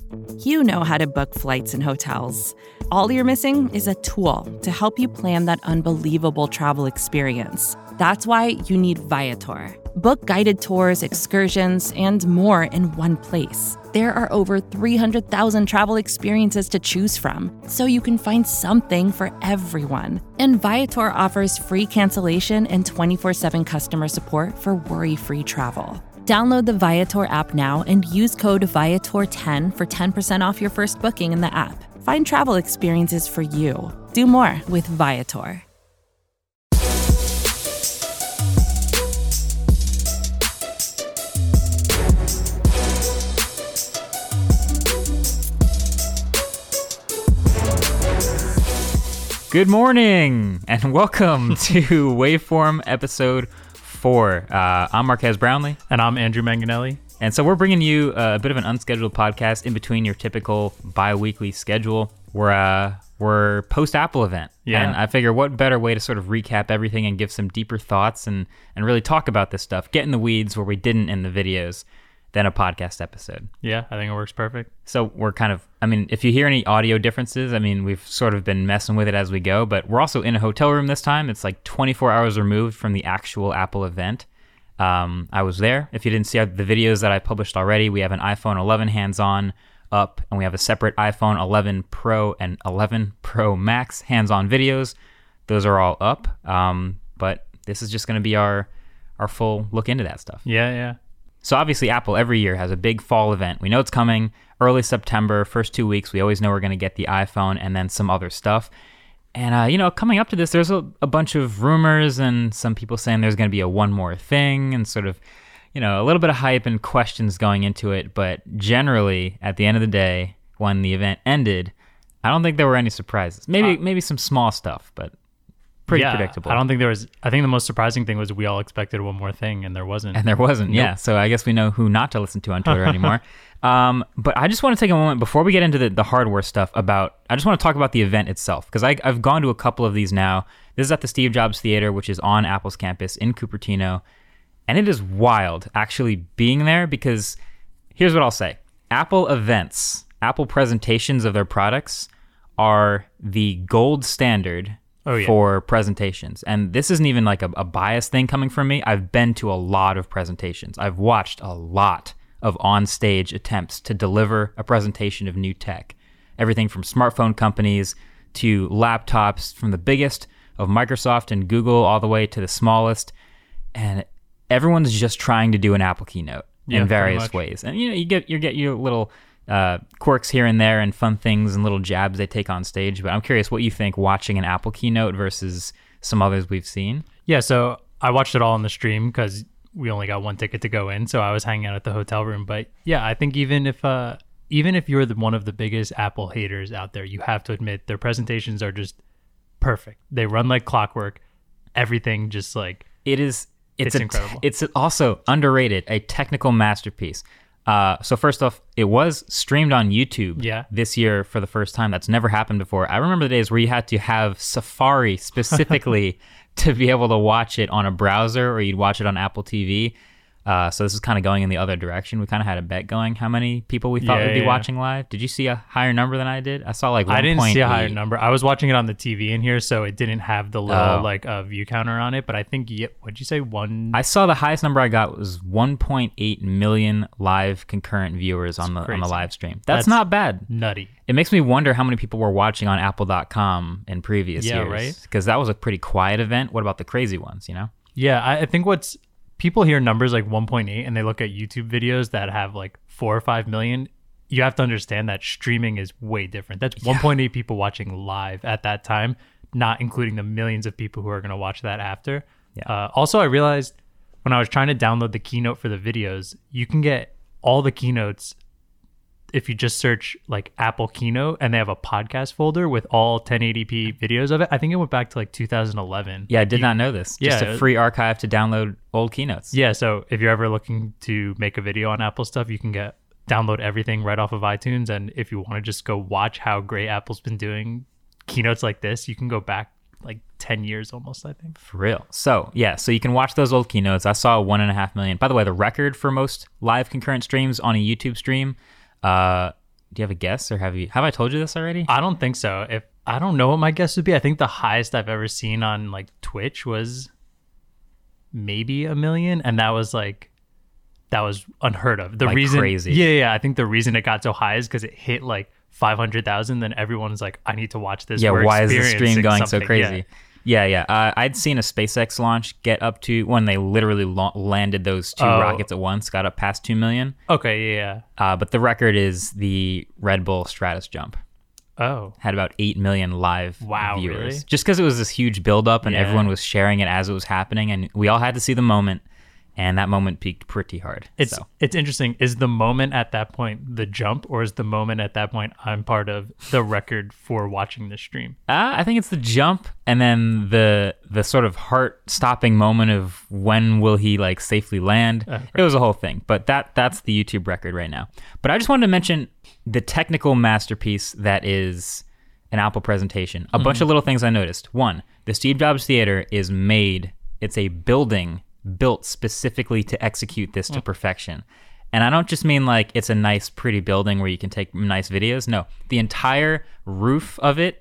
You know how to book flights and hotels. All you're missing is a tool to help you plan that unbelievable travel experience. That's why you need Viator. Book guided tours, excursions, and more in one place. There are over 300,000 travel experiences to choose from, so you can find something for everyone. And Viator offers free cancellation and 24/7 customer support for worry-free travel. Download the Viator app now and use code Viator10 for 10% off your first booking in the app. Find travel experiences for you. Do more with Viator. Good morning and welcome to Waveform episode 4. I'm Marquez Brownlee. And I'm Andrew Manganelli. And so we're bringing you a bit of an unscheduled podcast in between your typical bi-weekly schedule. We're post-Apple event. Yeah. And I figure what better way to sort of recap everything and give some deeper thoughts and really talk about this stuff, get in the weeds where we didn't in the videos, than a podcast episode. Yeah, I think it works perfect. So we're if you hear any audio differences, we've sort of been messing with it as we go, but we're also in a hotel room this time. It's like 24 hours removed from the actual Apple event. I was there. If you didn't see the videos that I published already, we have an iPhone 11 hands-on up, and we have a separate iPhone 11 Pro and 11 Pro Max hands-on videos. Those are all up, but this is just going to be our full look into that stuff. Yeah. So obviously Apple every year has a big fall event. We know it's coming early September, first 2 weeks. We always know we're going to get the iPhone and then some other stuff. And, coming up to this, there's a bunch of rumors and some people saying there's going to be a one more thing and sort of, a little bit of hype and questions going into it. But generally, at the end of the day, when the event ended, I don't think there were any surprises. Maybe some small stuff, but pretty predictable. I think the most surprising thing was we all expected one more thing, and there wasn't. Nope. Yeah. So I guess we know who not to listen to on Twitter anymore. But I just want to take a moment before we get into the hardware stuff I just want to talk about the event itself, because I've gone to a couple of these now. This is at the Steve Jobs Theater, which is on Apple's campus in Cupertino. And it is wild actually being there, because here's what I'll say. Apple events, Apple presentations of their products are the gold standard for presentations. And this isn't even like a biased thing coming from me. I've been to a lot of presentations. I've watched a lot of on-stage attempts to deliver a presentation of new tech. Everything from smartphone companies to laptops, from the biggest of Microsoft and Google all the way to the smallest. And everyone's just trying to do an Apple keynote in various ways. And you get your little quirks here and there and fun things and little jabs they take on stage. But I'm curious what you think watching an Apple keynote versus some others we've seen. Yeah, so I watched it all on the stream because we only got one ticket to go in, so I was hanging out at the hotel room. But yeah, I think even if you're one of the biggest Apple haters out there, you have to admit their presentations are just perfect. They run like clockwork. Everything just like it's incredible. It's also underrated, a technical masterpiece. So first off, it was streamed on YouTube this year for the first time. That's never happened before. I remember the days where you had to have Safari specifically to be able to watch it on a browser, or you'd watch it on Apple TV. So this is kind of going in the other direction. We kind of had a bet going how many people we thought would be watching live. Did you see a higher number than I did? I saw like 1.8. I didn't see a higher number. I was watching it on the TV in here, so it didn't have the little view counter on it. But I think, what'd you say, one? I saw the highest number I got was 1.8 million live concurrent viewers on the live stream. That's not bad. Nutty. It makes me wonder how many people were watching on Apple.com in previous years. Yeah, right? Because that was a pretty quiet event. What about the crazy ones, Yeah, I think people hear numbers like 1.8 and they look at YouTube videos that have like 4 or 5 million. You have to understand that streaming is way different. That's 1.8 people watching live at that time, not including the millions of people who are going to watch that after. Yeah. Also, I realized when I was trying to download the keynote for the videos, you can get all the keynotes if you just search like Apple Keynote, and they have a podcast folder with all 1080p videos of it. I think it went back to like 2011. Yeah, I did not know this. Just a free archive to download old keynotes. Yeah, so if you're ever looking to make a video on Apple stuff, you can download everything right off of iTunes. And if you want to just go watch how great Apple's been doing keynotes like this, you can go back like 10 years almost, I think. For real. So yeah, so you can watch those old keynotes. I saw 1.5 million. By the way, the record for most live concurrent streams on a YouTube stream Do you have a guess, or have I told you this already? I don't think so. If I don't know what my guess would be. I think the highest I've ever seen on like Twitch was maybe 1 million, and that was unheard of. The Like reason, crazy. yeah. I think the reason it got so high is because it hit like 500,000. Then everyone's like, I need to watch this. Yeah, We're why is the stream experiencing going so something. crazy? Yeah. I'd seen a SpaceX launch get up to, when they literally landed those 2 rockets at once, got up past 2 million. Okay, yeah. But the record is the Red Bull Stratus jump. Oh, Had about 8 million live Wow, viewers. really? Just because it was this huge buildup and Yeah. everyone was sharing it as it was happening, and we all had to see the moment, and that moment peaked pretty hard. it's interesting. Is the moment at that point the jump, or is the moment at that point I'm part of the record for watching the stream? I think it's the jump, and then the sort of heart-stopping moment of when will he like safely land. It was a whole thing, but that's the YouTube record right now. But I just wanted to mention the technical masterpiece that is an Apple presentation. A bunch of little things I noticed. One, the Steve Jobs Theater is made. It's a building built specifically to execute this to perfection. And I don't just mean like it's a nice, pretty building where you can take nice videos. No, the entire roof of it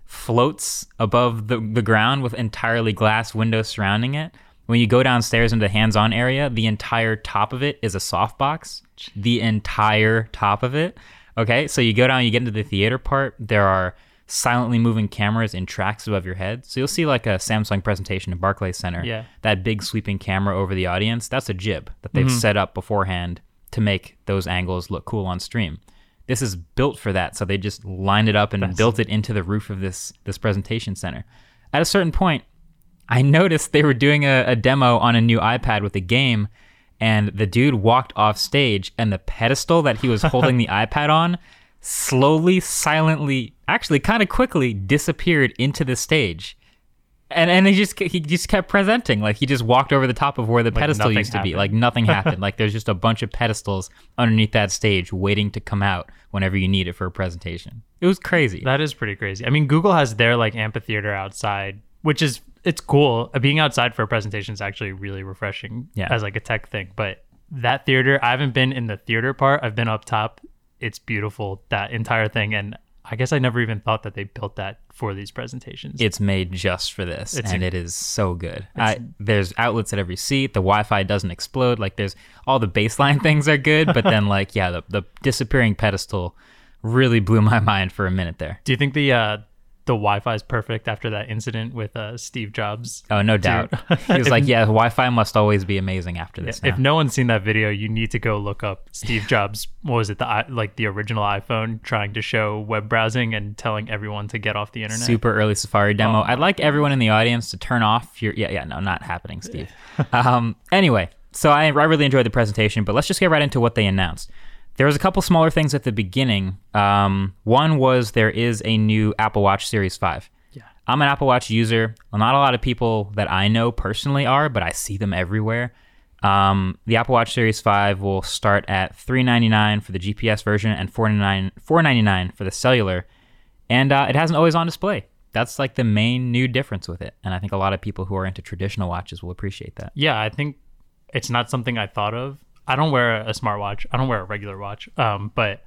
floats above the ground with entirely glass windows surrounding it. When you go downstairs into the hands-on area, the entire top of it is a softbox. The entire top of it. Okay, so you go down, you get into the theater part. There are silently moving cameras in tracks above your head. So you'll see like a Samsung presentation at Barclays Center. Yeah. That big sweeping camera over the audience, that's a jib that they've set up beforehand to make those angles look cool on stream. This is built for that. So they just lined it up and built it into the roof of this presentation center. At a certain point, I noticed they were doing a demo on a new iPad with a game, and the dude walked off stage, and the pedestal that he was holding the iPad on slowly, silently, actually kind of quickly disappeared into the stage. And he just kept presenting. Like he just walked over the top of where the pedestal nothing used to be. happened. Like nothing happened. Like there's just a bunch of pedestals underneath that stage waiting to come out whenever you need it for a presentation. It was crazy. That is pretty crazy. I mean, Google has their like amphitheater outside, which is, it's cool. Being outside for a presentation is actually really refreshing as like a tech thing. But that theater, I haven't been in the theater part. I've been up top. It's beautiful, that entire thing. And I guess I never even thought that they built that for these presentations. It's made just for this, and it is so good. There's outlets at every seat. The Wi-Fi doesn't explode. Like there's all the baseline things are good, but then like the disappearing pedestal really blew my mind for a minute there. Do you think the Wi-Fi is perfect after that incident with Steve Jobs? Oh, no doubt. He was like, yeah, Wi-Fi must always be amazing after this. If no one's seen that video, you need to go look up Steve Jobs. What was it? The original iPhone trying to show web browsing and telling everyone to get off the internet. Super early Safari demo. I'd like everyone in the audience to turn off your... No, not happening, Steve. Anyway, so I really enjoyed the presentation, but let's just get right into what they announced. There was a couple smaller things at the beginning. One was there is a new Apple Watch Series 5. Yeah. I'm an Apple Watch user. Well, not a lot of people that I know personally are, but I see them everywhere. The Apple Watch Series 5 will start at $399 for the GPS version and $499 for the cellular. And it has an always-on display. That's like the main new difference with it. And I think a lot of people who are into traditional watches will appreciate that. Yeah, I think it's not something I thought of. I don't wear a smartwatch. I don't wear a regular watch. But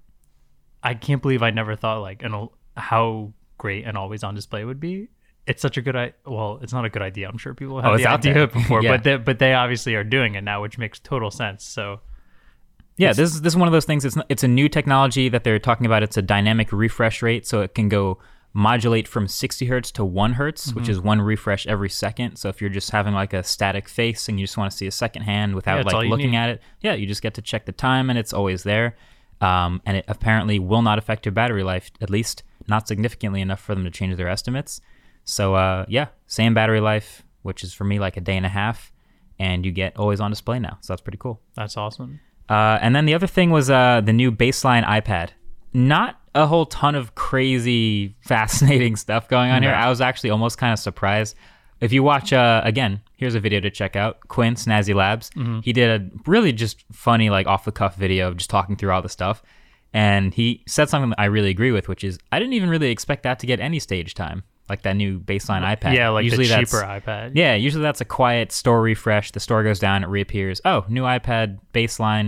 I can't believe I never thought like how great an always-on display would be. It's such a good idea. Well, it's not a good idea. I'm sure people have the idea before, Yeah. but they obviously are doing it now, which makes total sense. So yeah, this is one of those things. It's a new technology that they're talking about. It's a dynamic refresh rate, so it can go modulate from 60 hertz to 1 hertz, which is one refresh every second. So if you're just having like a static face and you just want to see a second hand without like looking at it, you just get to check the time and it's always there. And it apparently will not affect your battery life, at least not significantly enough for them to change their estimates. So same battery life, which is for me like a day and a half, and you get always on display now. So that's pretty cool. that's awesome. And then the other thing was the new baseline iPad. Not a whole ton of crazy, fascinating stuff going on here. I was actually almost kind of surprised. If you watch, again, here's a video to check out. Quinn, Snazzy Labs. He did a really just funny, like off-the-cuff video of just talking through all the stuff. And he said something that I really agree with, which is, I didn't even really expect that to get any stage time, like that new baseline iPad. Yeah, like usually the cheaper iPad. Yeah, usually that's a quiet store refresh. The store goes down, it reappears. Oh, new iPad baseline.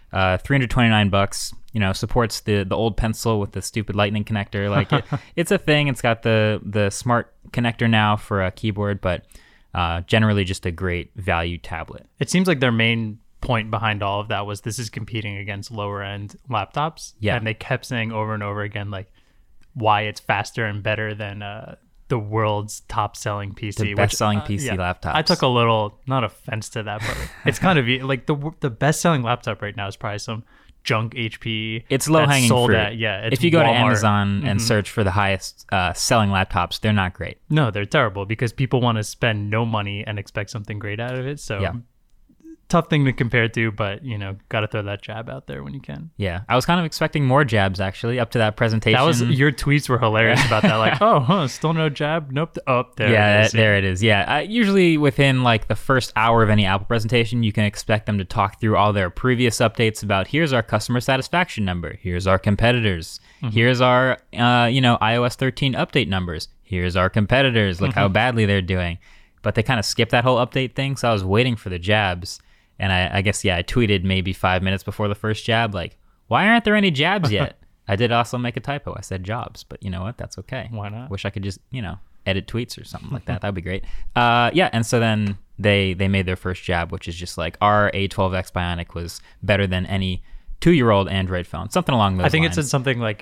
$329. Supports the old pencil with the stupid lightning connector. Like it's a thing. It's got the smart connector now for a keyboard, but generally just a great value tablet. It seems like their main point behind all of that was this is competing against lower end laptops. Yeah. And they kept saying over and over again, like, why it's faster and better than the world's top selling PC. The best selling PC laptops. I took a little, not offense to that, but it's kind of like the best selling laptop right now is probably some junk HP. It's low hanging fruit. It's if you go to Walmart. Amazon and search for the highest selling laptops, they're not great. No, they're terrible because people want to spend no money and expect something great out of it. So yeah. Tough thing to compare to, but got to throw that jab out there when you can. Yeah, I was kind of expecting more jabs actually up to that presentation. That was your tweets were hilarious about that. Like, still no jab. Nope. There. Yeah, it is. there it is. Yeah, usually within like the first hour of any Apple presentation, you can expect them to talk through all their previous updates about here's our customer satisfaction number, here's our competitors, here's our iOS 13 update numbers, here's our competitors. Look how badly they're doing. But they kind of skipped that whole update thing, so I was waiting for the jabs. And I guess, I tweeted maybe 5 minutes before the first jab, like, why aren't there any jabs yet? I did also make a typo. I said jobs, but you know what? That's okay. Why not? Wish I could just, edit tweets or something like that. That'd be great. And so then they made their first jab, which is just like our A12X Bionic was better than any 2-year-old Android phone. Something along those lines. I think it said something like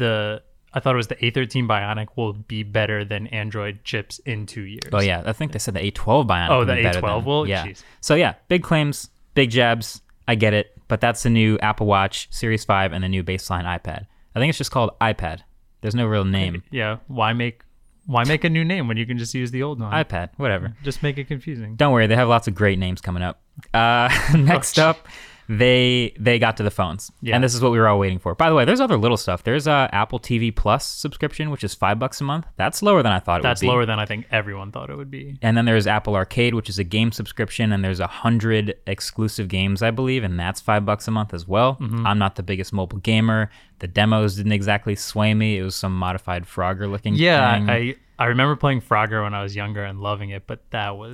I thought it was the A13 Bionic will be better than Android chips in 2 years. Oh, yeah. I think they said the A12 Bionic Oh, would the be better A12 than, will? Yeah. Jeez. So, yeah, big claims, big jabs. I get it. But that's the new Apple Watch Series 5 and the new baseline iPad. I think it's just called iPad. There's no real name. Yeah. Why make a new name when you can just use the old one? iPad, whatever. Just make it confusing. Don't worry. They have lots of great names coming up. Next up, they got to the phones. Yeah. And this is what we were all waiting for. By the way, there's other little stuff. There's Apple TV Plus subscription, which is $5 a month. That's lower than I thought it would be. That's lower than I think everyone thought it would be. And then there's Apple Arcade, which is a game subscription, and there's 100 exclusive games, I believe, and that's $5 a month as well. I'm not the biggest mobile gamer. The demos didn't exactly sway me. It was some modified Frogger looking thing. Yeah, I remember playing Frogger when I was younger and loving it, but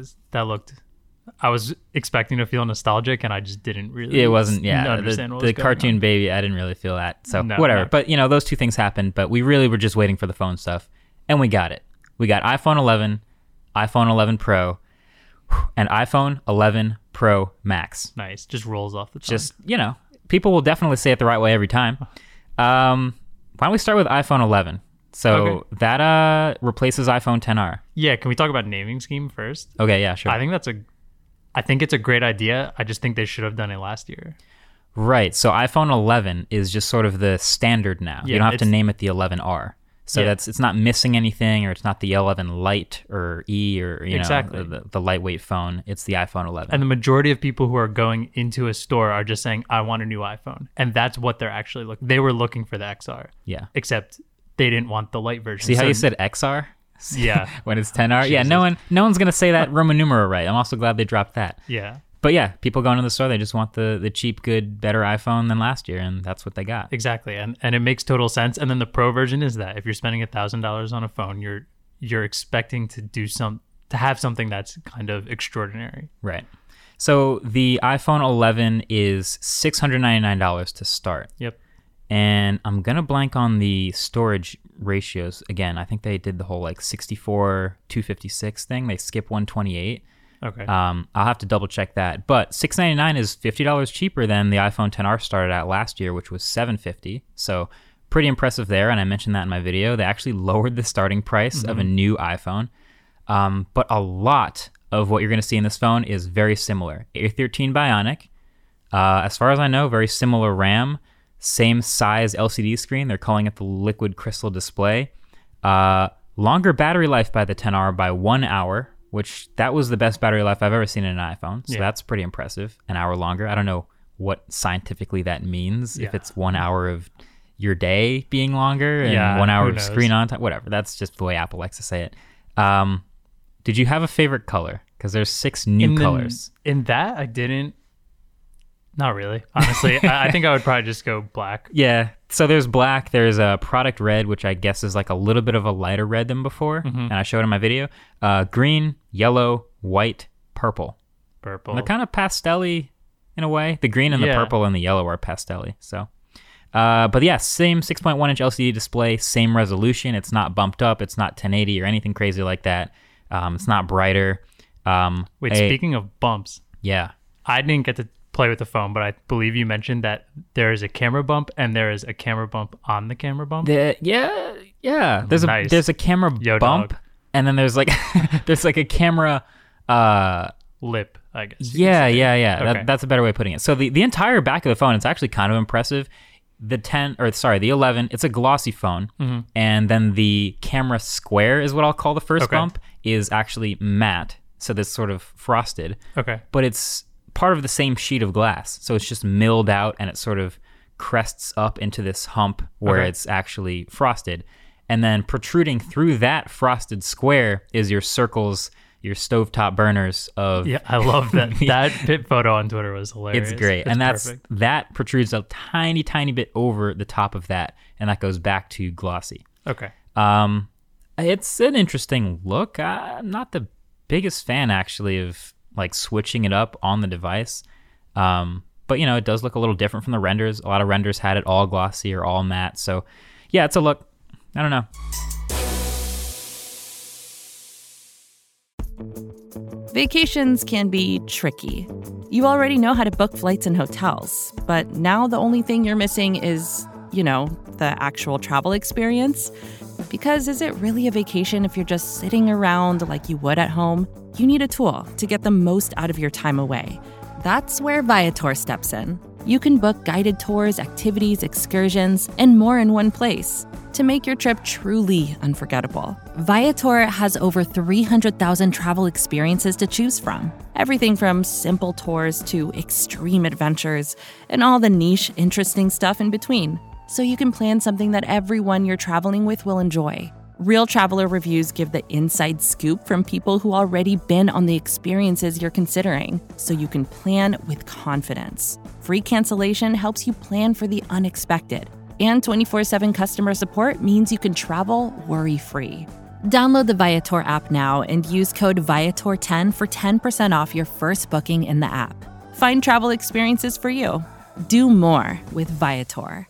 I was expecting to feel nostalgic, and I just didn't really. It wasn't, yeah. Understand what was the going cartoon on. baby, I didn't really feel that. So No, whatever. no. But those two things happened. But we really were just waiting for the phone stuff, and we got it. We got iPhone 11, iPhone 11 Pro, and iPhone 11 Pro Max. Nice, just rolls off the tongue. Just people will definitely say it the right way every time. Why don't we start with iPhone 11? So Okay. that replaces iPhone 10R. Yeah, can we talk about naming scheme first? Okay, yeah, sure. I think it's a great idea. I just think they should have done it last year. Right. So iPhone 11 is just sort of the standard now. Yeah, you don't have to it's- name it the 11R. So Yeah. it's not missing anything, or it's not the 11 Lite or E or Exactly. the lightweight phone. It's the iPhone 11. And the majority of people who are going into a store are just saying, I want a new iPhone. And that's what they're actually looking. They were looking for the XR, yeah. except they didn't want the light version. See how So- you said XR? Yeah. When it's 10R? Yeah, no one's going to say that Roman numeral right. I'm also glad they dropped that. Yeah, But yeah, people going to the store, they just want the cheap, good, better iPhone than last year, and that's what they got. exactly. And it makes total sense. And then the Pro version is that if you're spending $1,000 on a phone, you're expecting to have something that's kind of extraordinary. Right. So the iPhone 11 is $699 to start. Yep. And I'm going to blank on the storage ratios. Again, I think they did the whole 64, 256 thing. They skip 128. Okay. I'll have to double check that. But $699 is $50 cheaper than the iPhone 10R started at last year, which was $750. So pretty impressive there. And I mentioned that in my video. They actually lowered the starting price of a new iPhone. But a lot of what you're going to see in this phone is very similar. A13 Bionic. As far as I know, very similar RAM. Same size LCD screen. They're calling it the liquid crystal display. Longer battery life by the 10R by 1 hour, which that was the best battery life I've ever seen in an iPhone. So Yeah. that's pretty impressive. An hour longer. I don't know what scientifically that means. If Yeah. it's 1 hour of your day being longer and Yeah, 1 hour who of knows? screen on time, whatever. That's just the way Apple likes to say it. Did you have a favorite color? Because there's 6 new colors. In that, I didn't. Not really. Honestly, I think I would probably just go black. Yeah. So there's black. There's a product red, which I guess is like a little bit of a lighter red than before. And I showed in my video. Green, yellow, white, purple. Purple. They're kind of pastel-y in a way. The green and the Yeah. purple and the yellow are pastel-y. So, but yeah, same 6.1 inch LCD display, same resolution. It's not bumped up. It's not 1080 or anything crazy like that. It's not brighter. Wait, speaking of bumps, Yeah. I didn't get to play with the phone, but I believe you mentioned that there is a camera bump and there is a camera bump on the camera bump. Yeah. There's a camera Yo, bump, dog. and then there's like there's like a camera. Lip, I guess. Yeah. Okay. That's a better way of putting it. So the entire back of the phone, it's actually kind of impressive. The 11, it's a glossy phone, and then the camera square is what I'll call the first Okay. bump, is actually matte, so this sort of frosted. Okay. But it's part of the same sheet of glass, so it's just milled out and it sort of crests up into this hump where Okay. it's actually frosted, and then protruding through that frosted square is your circles, your stovetop burners of Yeah, I love that. That pit photo on Twitter was hilarious. It's great. And perfect. that protrudes a tiny bit over the top of that, and that goes back to glossy. Okay. It's an interesting look. I'm not the biggest fan actually of like switching it up on the device. But it does look a little different from the renders. A lot of renders had it all glossy or all matte. So yeah, it's a look. I don't know. Vacations can be tricky. You already know how to book flights and hotels, but now the only thing you're missing is, the actual travel experience. Because is it really a vacation if you're just sitting around like you would at home? You need a tool to get the most out of your time away. That's where Viator steps in. You can book guided tours, activities, excursions, and more in one place to make your trip truly unforgettable. Viator has over 300,000 travel experiences to choose from. Everything from simple tours to extreme adventures and all the niche, interesting stuff in between. So you can plan something that everyone you're traveling with will enjoy. Real traveler reviews give the inside scoop from people who already been on the experiences you're considering, so you can plan with confidence. Free cancellation helps you plan for the unexpected. And 24/7 customer support means you can travel worry-free. Download the Viator app now and use code Viator10 for 10% off your first booking in the app. Find travel experiences for you. Do more with Viator.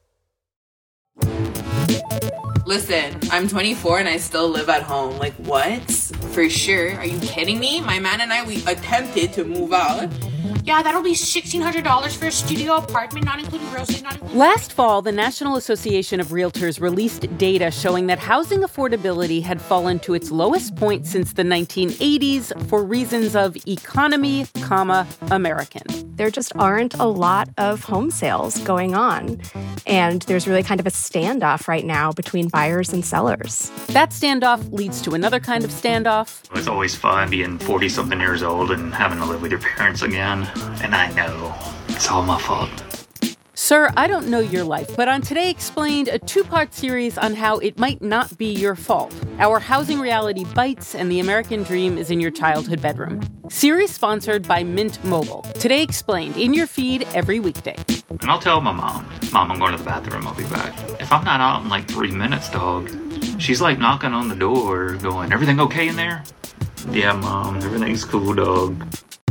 Listen, I'm 24 and I still live at home. Like, what? For sure. Are you kidding me? My man and I, we attempted to move out. Yeah, that'll be $1,600 for a studio apartment, not including groceries, not including... Last fall, the National Association of Realtors released data showing that housing affordability had fallen to its lowest point since the 1980s for reasons of economy, American. There just aren't a lot of home sales going on. And there's really kind of a standoff right now between buyers and sellers. That standoff leads to another kind of standoff. It's always fun being 40-something years old and having to live with your parents again. And I know it's all my fault. Sir, I don't know your life, but on Today Explained, a two-part series on how it might not be your fault. Our housing reality bites and the American dream is in your childhood bedroom. Series sponsored by Mint Mobile. Today Explained, in your feed every weekday. And I'll tell my mom, I'm going to the bathroom, I'll be back. If I'm not out in like 3 minutes, dog, she's like knocking on the door going, everything okay in there? Yeah, Mom, everything's cool, dog.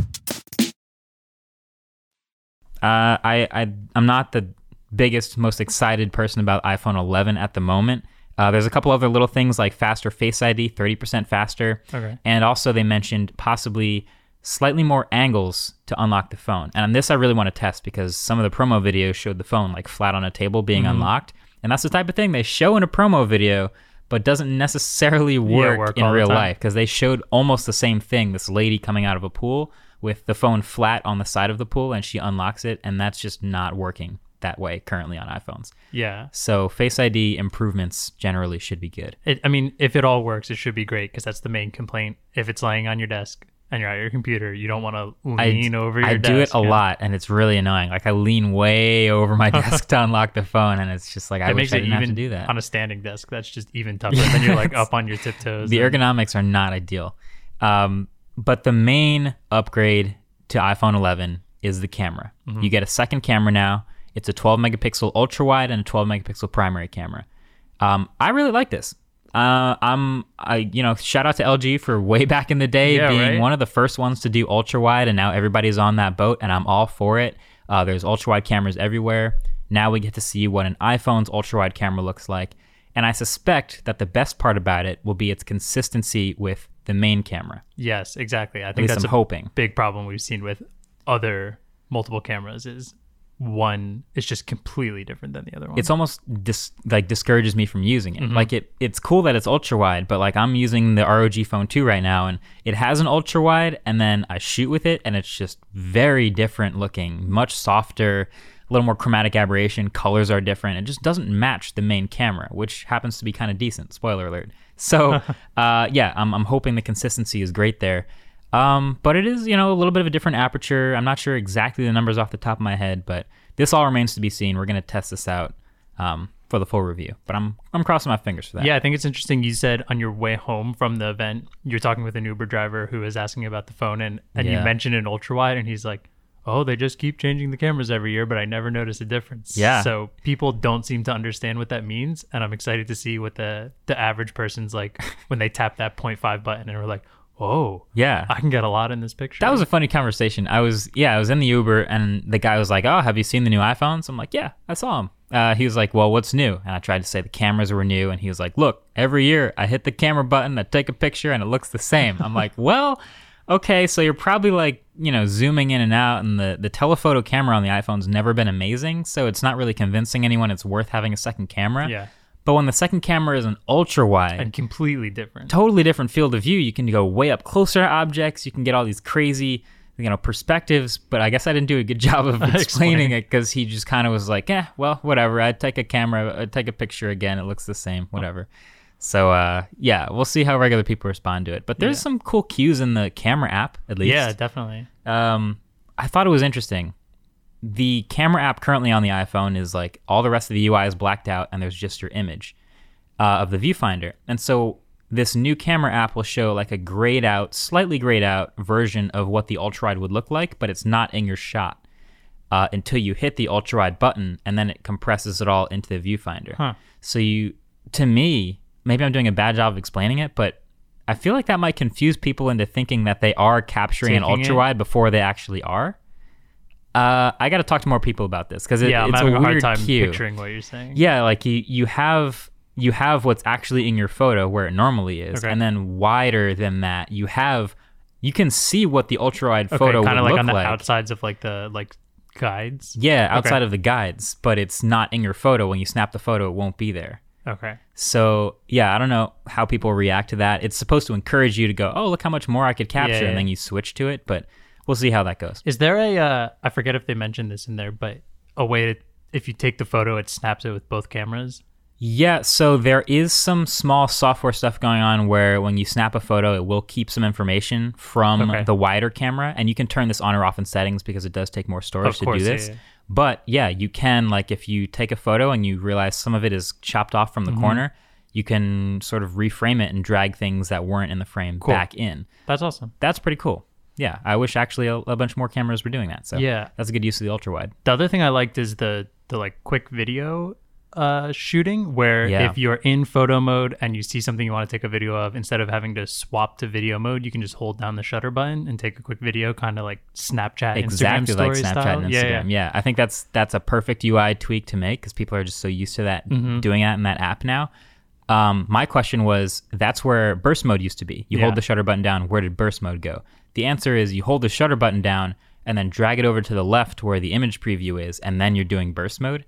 I'm not the biggest, most excited person about iPhone 11 at the moment. There's a couple other little things like faster Face ID, 30% faster. Okay. And also they mentioned possibly slightly more angles to unlock the phone. And on this I really want to test because some of the promo videos showed the phone like flat on a table being unlocked. And that's the type of thing they show in a promo video but doesn't necessarily work in all the real time. life because they showed almost the same thing, this lady coming out of a pool with the phone flat on the side of the pool and she unlocks it, and that's just not working that way currently on iPhones. Yeah. So Face ID improvements generally should be good. If it all works, it should be great because that's the main complaint. If it's laying on your desk and you're at your computer, you don't want to lean over your desk. I do it a lot, and it's really annoying. Like I lean way over my desk to unlock the phone, and it's just like I wish I didn't have to do that. On a standing desk, that's just even tougher. Then you're like up on your tiptoes. The ergonomics are not ideal. But the main upgrade to iPhone 11 is the camera. Mm-hmm. You get a second camera now. It's a 12 megapixel ultra wide and a 12 megapixel primary camera. I really like this. Shout out to LG for way back in the day being one of the first ones to do ultra wide, and now everybody's on that boat, and I'm all for it. There's ultra wide cameras everywhere. Now we get to see what an iPhone's ultra wide camera looks like, and I suspect that the best part about it will be its consistency with the main camera. Yes, exactly. I think that's big problem we've seen with other multiple cameras is one is just completely different than the other one. It's almost discourages me from using it. Like it's cool that it's ultra wide, but like I'm using the ROG Phone 2 right now, and it has an ultra wide, and then I shoot with it, and it's just very different looking, much softer, a little more chromatic aberration. Colors are different. It just doesn't match the main camera, which happens to be kind of decent. Spoiler alert. So I'm hoping the consistency is great there. But it is, a little bit of a different aperture. I'm not sure exactly the numbers off the top of my head, but this all remains to be seen. We're going to test this out for the full review, but I'm crossing my fingers for that. Yeah, I think it's interesting. You said on your way home from the event, you're talking with an Uber driver who was asking about the phone, and you mentioned an ultra wide, and he's like, oh, they just keep changing the cameras every year, but I never notice a difference. Yeah. So people don't seem to understand what that means, and I'm excited to see what the average person's like when they tap that 0.5 button and we're like, oh, yeah, I can get a lot in this picture. That was a funny conversation. I was in the Uber, and the guy was like, oh, have you seen the new iPhones? I'm like, yeah, I saw them. He was like, well, what's new? And I tried to say the cameras were new, and he was like, look, every year I hit the camera button, I take a picture, and it looks the same. I'm like, well, okay, so you're probably like, zooming in and out, and the telephoto camera on the iPhone's never been amazing, so it's not really convincing anyone it's worth having a second camera. Yeah. But when the second camera is an ultra wide and completely different, totally different field of view, you can go way up closer to objects. You can get all these crazy, perspectives. But I guess I didn't do a good job of explaining it, because he just kind of was like, well, whatever. I'd take a camera, I'd take a picture again. It looks the same, whatever. So, we'll see how regular people respond to it. But there's some cool cues in the camera app, at least. Yeah, definitely. I thought it was interesting. The camera app currently on the iPhone is like all the rest of the UI is blacked out, and there's just your image of the viewfinder. And so this new camera app will show like a slightly grayed out version of what the ultra wide would look like, but it's not in your shot until you hit the ultra wide button, and then it compresses it all into the viewfinder. So to me, maybe I'm doing a bad job of explaining it, but I feel like that might confuse people into thinking that they are capturing an ultra wide before they actually are. I got to talk to more people about this, because it's I'm a having a weird hard time cue. picturing what you're saying. Yeah, like you have what's actually in your photo where it normally is, and then wider than that, you can see what the ultra wide photo kind would of like look on the like. outsides of like the guides. Yeah, outside of the guides, but it's not in your photo. When you snap the photo, it won't be there. Okay. So I don't know how people react to that. It's supposed to encourage you to go, oh, look how much more I could capture, and then you switch to it, but we'll see how that goes. Is there I forget if they mentioned this in there, but a way to, if you take the photo, it snaps it with both cameras? Yeah, so there is some small software stuff going on where when you snap a photo, it will keep some information from the wider camera, and you can turn this on or off in settings because it does take more storage to do this. Yeah. But you can, like, if you take a photo and you realize some of it is chopped off from the corner, you can sort of reframe it and drag things that weren't in the frame back in. That's awesome. That's pretty cool. Yeah, I wish actually a bunch more cameras were doing that. So that's a good use of the ultra wide. The other thing I liked is the like quick video shooting, where if you're in photo mode and you see something you want to take a video of, instead of having to swap to video mode, you can just hold down the shutter button and take a quick video, kind of like Snapchat, exactly Instagram like story Snapchat style. and Instagram. Yeah, I think that's a perfect UI tweak to make, because people are just so used to that doing that in that app now. My question was, that's where burst mode used to be. You hold the shutter button down. Where did burst mode go? The answer is you hold the shutter button down and then drag it over to the left where the image preview is, and then you're doing burst mode.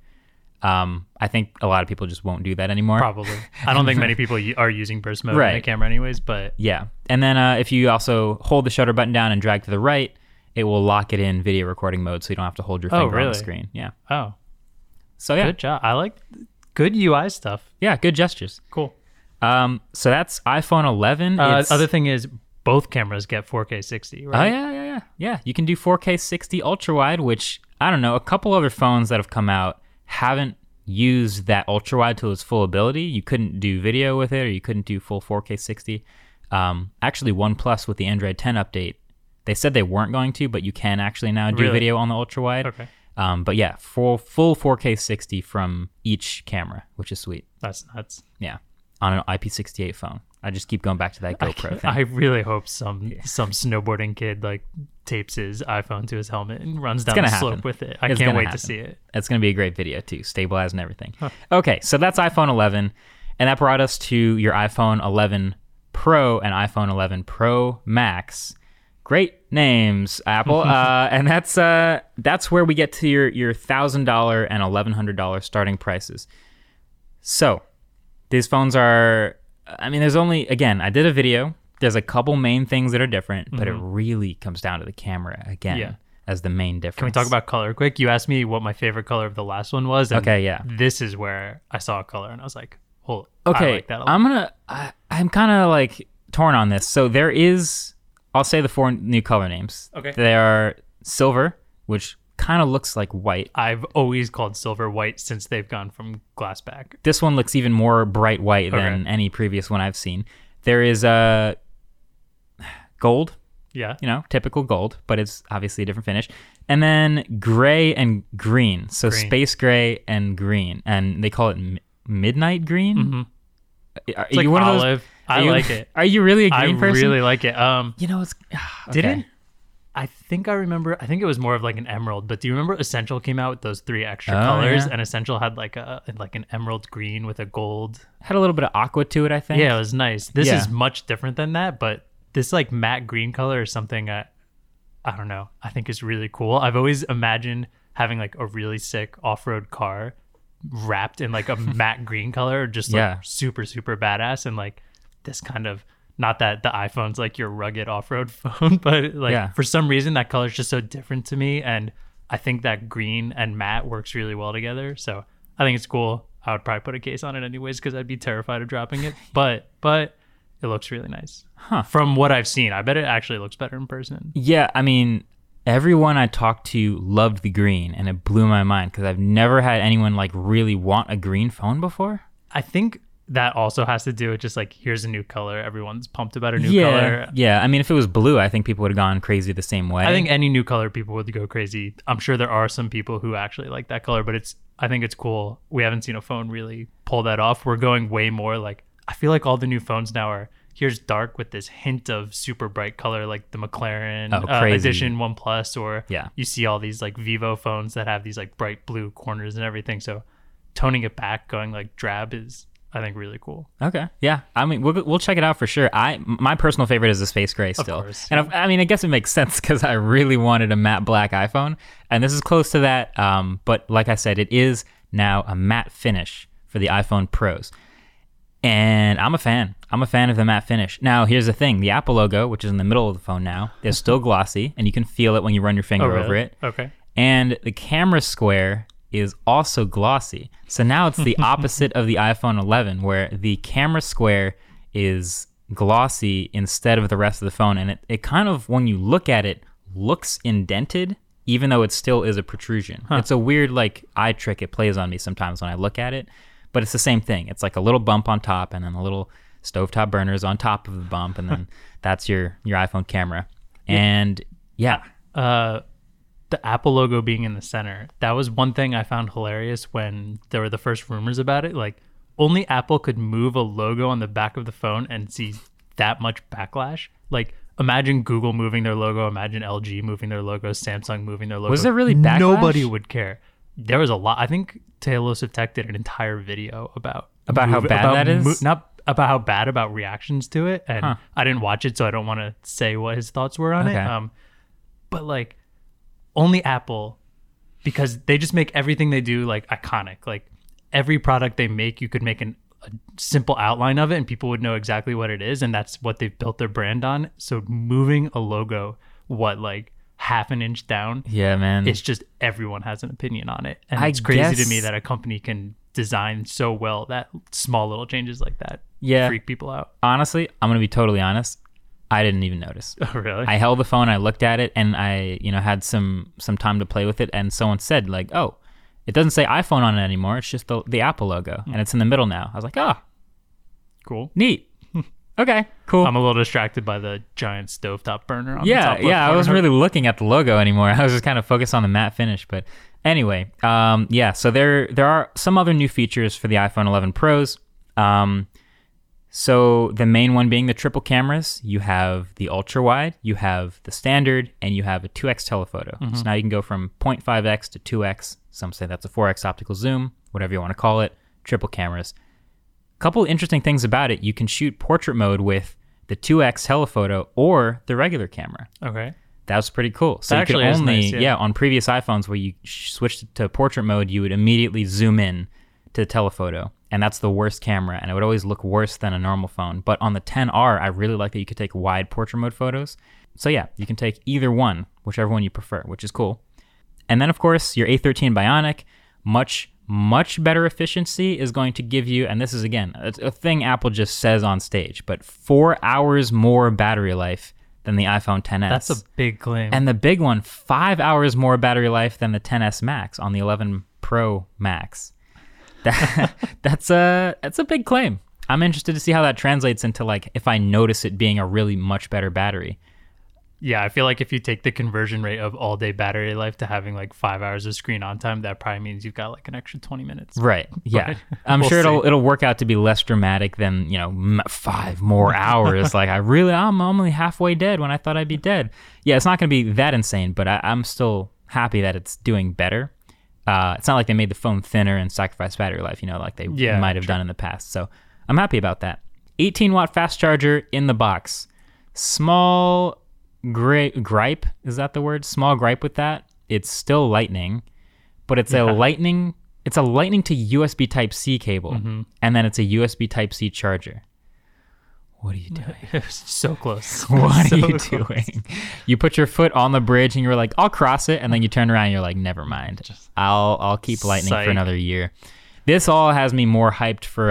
I think a lot of people just won't do that anymore. Probably. I don't think many people are using burst mode in the camera anyways, but... Yeah. And then if you also hold the shutter button down and drag to the right, it will lock it in video recording mode, so you don't have to hold your finger on the screen. Yeah. Oh. So yeah. Good job. I like good UI stuff. Yeah, good gestures. Cool. So that's iPhone 11. Other thing is, both cameras get 4K 60, right? Oh, yeah. You can do 4K 60 ultra wide, which, I don't know, a couple other phones that have come out haven't used that ultra wide to its full ability. You couldn't do video with it, or you couldn't do full 4K 60. Actually, OnePlus with the Android 10 update, they said they weren't going to, but you can actually now do video on the ultra wide. Okay. But yeah, full 4K 60 from each camera, which is sweet. That's nuts. Yeah. on an IP68 phone. I just keep going back to that GoPro thing. I really hope some snowboarding kid like tapes his iPhone to his helmet and runs down the slope with it. I can't wait to see it. It's going to be a great video too, stabilized and everything. Okay, so that's iPhone 11, and that brought us to your iPhone 11 Pro and iPhone 11 Pro Max. Great names, Apple. And that's where we get to your $1,000 and $1,100 starting prices. So these phones are, I mean, there's only, again, I did a video. There's a couple main things that are different, but it really comes down to the camera again as the main difference. Can we talk about color quick? You asked me what my favorite color of the last one was. And okay, yeah. This is where I saw a color and I was like, oh, okay, I like that a lot. I'm kind of like torn on this. So there is, I'll say the 4 new color names. Okay. They are silver, which kind of looks like white. I've always called silver white since they've gone from glass back. This one looks even more bright white than any previous one I've seen. There is gold. Yeah. You know, typical gold, but it's obviously a different finish. And then gray and green. So space gray and green. And they call it midnight green. Mm-hmm. Are it's like you one olive. of those? I like it. Are you really a green person? I really like it. You know, it's okay. I think it was more of like an emerald, but do you remember Essential came out with those 3 extra colors? Yeah. And Essential had like an emerald green with a gold. Had a little bit of aqua to it, I think. Yeah, it was nice. This is much different than that, but this like matte green color is something I don't know. I think is really cool. I've always imagined having like a really sick off-road car wrapped in like a matte green color, just like super, super badass. And like this kind of, not that the iPhone's like your rugged off-road phone, but like for some reason that color is just so different to me. And I think that green and matte works really well together. So I think it's cool. I would probably put a case on it anyways because I'd be terrified of dropping it. But it looks really nice. From what I've seen, I bet it actually looks better in person. Yeah, I mean, everyone I talked to loved the green, and it blew my mind because I've never had anyone like really want a green phone before. I think that also has to do with just like, here's a new color. Everyone's pumped about a new color. Yeah, I mean, if it was blue, I think people would have gone crazy the same way. I think any new color, people would go crazy. I'm sure there are some people who actually like that color, but I think it's cool. We haven't seen a phone really pull that off. We're going way more like, I feel like all the new phones now are, here's dark with this hint of super bright color, like the McLaren Edition One Plus, or you see all these like Vivo phones that have these like bright blue corners and everything. So toning it back, going like drab is, I think, really cool. Okay, yeah. I mean, we'll check it out for sure. My personal favorite is the space gray still, of course, and I mean, I guess it makes sense because I really wanted a matte black iPhone, and this is close to that. But like I said, it is now a matte finish for the iPhone Pros. And I'm a fan. I'm a fan of the matte finish. Now, here's the thing. The Apple logo, which is in the middle of the phone now, is still glossy, and you can feel it when you run your finger over it. Okay. And the camera square is also glossy. So now it's the opposite of the iPhone 11, where the camera square is glossy instead of the rest of the phone. And it kind of, when you look at it, looks indented, even though it still is a protrusion. It's a weird like eye trick it plays on me sometimes when I look at it. But it's the same thing. It's like a little bump on top and then a little stovetop burners on top of the bump. And then that's your iPhone camera. And the Apple logo being in the center, that was one thing I found hilarious when there were the first rumors about it. Like, only Apple could move a logo on the back of the phone and see that much backlash. Like, imagine Google moving their logo. Imagine LG moving their logo. Samsung moving their logo. Was there really backlash? Nobody would care. There was a lot. I think Taylor Tech did an entire video about how bad that is? Not about how bad, about reactions to it. And I didn't watch it, so I don't want to say what his thoughts were on it. But like, only Apple, because they just make everything they do like iconic. Like every product they make, you could make a simple outline of it and people would know exactly what it is. And that's what they've built their brand on. So moving a logo, like half an inch down, man, it's just everyone has an opinion on it. And it's crazy to me that a company can design so well that small little changes like that freak people out. Honestly, I'm going to be totally honest. I didn't even notice. Oh, really? I held the phone, I looked at it, and I, had some time to play with it, and someone said like, "Oh, it doesn't say iPhone on it anymore. It's just the Apple logo, and it's in the middle now." I was like, "Oh, cool, neat, okay, cool." I'm a little distracted by the giant stovetop burner on the top left corner. I wasn't really looking at the logo anymore. I was just kind of focused on the matte finish. But anyway, so there are some other new features for the iPhone 11 Pros. So the main one being the triple cameras, you have the ultra wide, you have the standard, and you have a 2x telephoto. So now you can go from 0.5x to 2x. Some say that's a 4x optical zoom, whatever you want to call it, triple cameras. Couple interesting things about it. You can shoot portrait mode with the 2x telephoto or the regular camera. Okay. That was pretty cool. So That you could actually is only, nice, yeah. on previous iPhones where you switched to portrait mode, you would immediately zoom in to the telephoto. And that's the worst camera. And it would always look worse than a normal phone. But on the 10R, I really like that you could take wide portrait mode photos. So yeah, you can take either one, whichever one you prefer, which is cool. And then, of course, your A13 Bionic, much better efficiency is going to give you, and this is, again, a thing Apple just says on stage, but 4 hours more battery life than the iPhone XS. That's a big claim. And the big one, 5 hours more battery life than the XS Max on the 11 Pro Max. That's a big claim. I'm interested to see how that translates into, like, if I notice it being a really much better battery. Yeah, I feel like if you take the conversion rate of all day battery life to having like 5 hours of screen on time, that probably means you've got like an extra 20 minutes. Right. Yeah. But I'm we'll sure see. it'll work out to be less dramatic than, 5 more hours. Like I'm only halfway dead when I thought I'd be dead. Yeah, it's not going to be that insane, but I'm still happy that it's doing better. It's not like they made the phone thinner and sacrificed battery life, like they might have done in the past. So I'm happy about that. 18-watt fast charger in the box. Small gripe, is that the word? Small gripe with that. It's still Lightning, but it's a Lightning to USB Type-C cable, and then it's a USB Type-C charger. What are you doing? It's so close. What So are you close. doing? You put your foot on the bridge and you're like, I'll cross it, and then you turn around and you're like, never mind. I'll keep Lightning Psych. for another year. This all has me more hyped for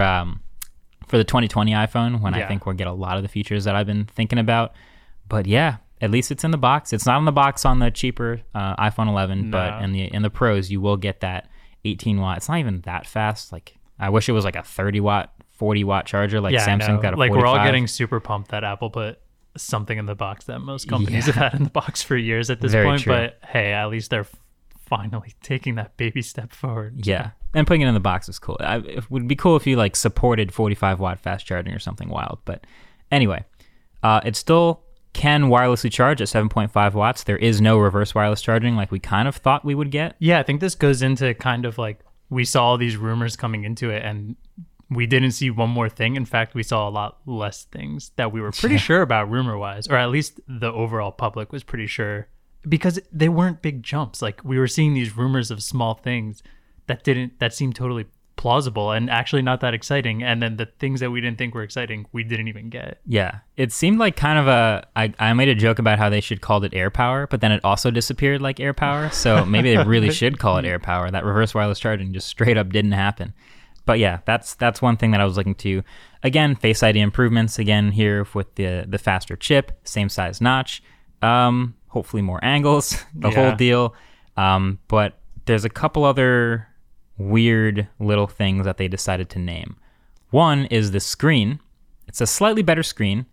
the 2020 iPhone, when I think we'll get a lot of the features that I've been thinking about. But yeah, at least it's in the box. It's not in the box on the cheaper iPhone 11, but in the Pros you will get that 18-watt. It's not even that fast. Like, I wish it was like a 30-watt, 40-watt charger like Samsung got a 45. Like, we're all getting super pumped that Apple put something in the box that most companies have had in the box for years at this Very point. true. But hey, at least they're finally taking that baby step forward. Yeah, and putting it in the box is cool. It would be cool if you like supported 45-watt fast charging or something wild. But anyway, it still can wirelessly charge at 7.5 watts. There is no reverse wireless charging like we kind of thought we would get. Yeah, I think this goes into kind of like, we saw all these rumors coming into it and we didn't see one more thing. In fact, we saw a lot less things that we were pretty sure about rumor-wise, or at least the overall public was pretty sure, because they weren't big jumps. Like, we were seeing these rumors of small things that seemed totally plausible and actually not that exciting, and then the things that we didn't think were exciting we didn't even get. Yeah, it seemed like kind of I made a joke about how they should called it AirPower, but then it also disappeared like AirPower, so maybe they really should call it AirPower. That reverse wireless charging just straight up didn't happen. But yeah, that's one thing that I was looking to. Again, Face ID improvements again here with the faster chip, same size notch, hopefully more angles, the whole deal. But there's a couple other weird little things that they decided to name. One is the screen. It's a slightly better screen.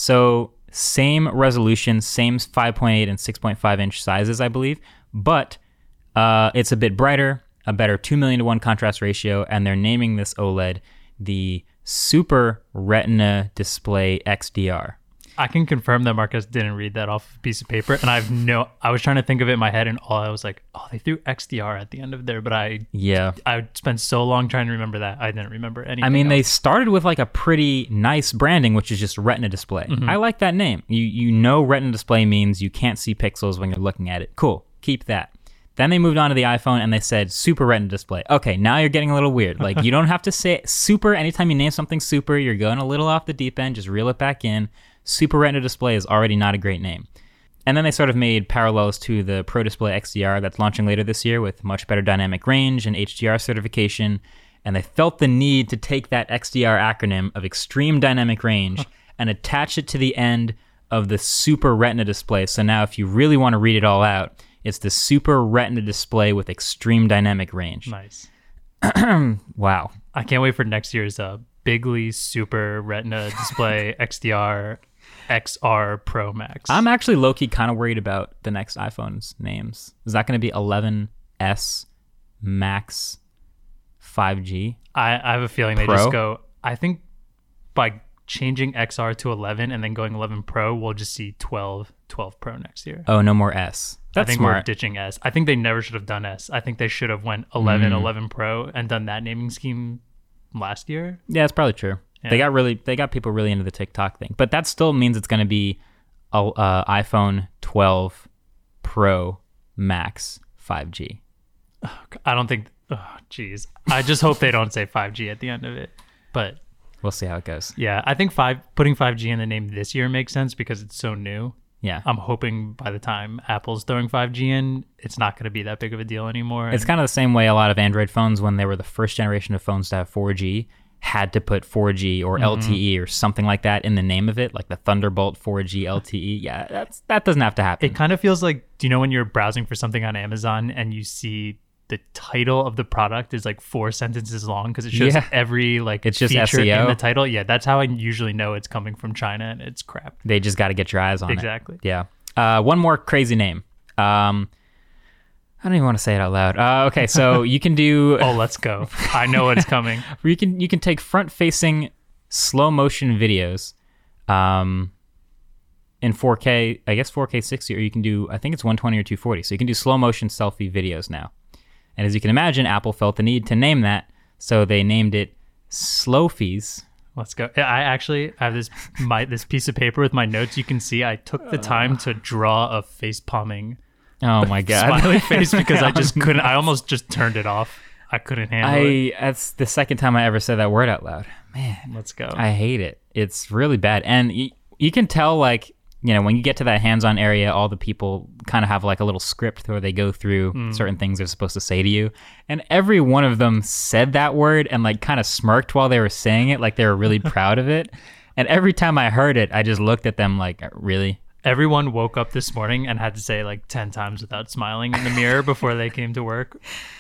So same resolution, same 5.8 and 6.5 inch sizes, I believe, but it's a bit brighter, a better 2:1 contrast ratio, and they're naming this OLED the Super Retina Display XDR. I can confirm that Marcus didn't read that off a piece of paper, and I was trying to think of it in my head, and all I was like, oh, they threw XDR at the end of there, but I spent so long trying to remember that I didn't remember anything. I mean, they else. started with like a pretty nice branding, which is just Retina Display. I like that name. You know Retina Display means you can't see pixels when you're looking at it. Cool, keep that. Then they moved on to the iPhone and they said Super Retina Display. Okay, now you're getting a little weird. Like, you don't have to say super. Anytime you name something super, you're going a little off the deep end. Just reel it back in. Super Retina Display is already not a great name. And then they sort of made parallels to the Pro Display XDR that's launching later this year with much better dynamic range and HDR certification. And they felt the need to take that XDR acronym of Extreme Dynamic Range and attach it to the end of the Super Retina Display. So now if you really want to read it all out, it's the Super Retina Display with Extreme Dynamic Range. Nice. Wow. I can't wait for next year's Bigley Super Retina Display XDR XR Pro Max. I'm actually low-key kind of worried about the next iPhone's names. Is that going to be 11S Max 5G? I have a feeling they Pro? just go, I think by changing XR to 11 and then going 11 Pro, we'll just see 12 Pro next year. Oh, no more S. That's I think smart. we're ditching S. I think they never should have done S. I think they should have went 11 Pro and done that naming scheme last year. Yeah, it's probably true. Yeah. They got people really into the TikTok thing, but that still means it's going to be a iPhone 12 Pro Max 5G. I don't think. Oh, geez. I just hope they don't say 5G at the end of it. But we'll see how it goes. yeah, I think putting 5G in the name this year makes sense because it's so new. Yeah. I'm hoping by the time Apple's throwing 5G in, it's not going to be that big of a deal anymore. It's kind of the same way a lot of Android phones, when they were the first generation of phones to have 4G, had to put 4G or LTE or something like that in the name of it, like the Thunderbolt 4G LTE. Yeah, that doesn't have to happen. It kind of feels like, do you know when you're browsing for something on Amazon and you see the title of the product is like 4 sentences long because it shows every like it's just feature SEO in the title? Yeah, that's how I usually know it's coming from China and it's crap. They just got to get your eyes on it. Exactly. Yeah. One more crazy name. I don't even want to say it out loud. Okay, so you can do. Oh, let's go! I know what's coming. You can take front-facing slow motion videos, in 4K. I guess 4K 60, or you can do. I think it's 120 or 240. So you can do slow motion selfie videos now. And as you can imagine, Apple felt the need to name that, so they named it Slowfies. Let's go. I have this piece of paper with my notes. You can see I took the time to draw a face palming. Oh my god! Smiley face because I just couldn't. I almost just turned it off. I couldn't handle it. That's the second time I ever said that word out loud. Man, let's go. I hate it. It's really bad, and you can tell, like, you know, when you get to that hands-on area, all the people kind of have like a little script where they go through certain things they're supposed to say to you. And every one of them said that word and like kind of smirked while they were saying it, like they were really proud of it. And every time I heard it, I just looked at them like, really? Everyone woke up this morning and had to say like 10 times without smiling in the mirror before they came to work.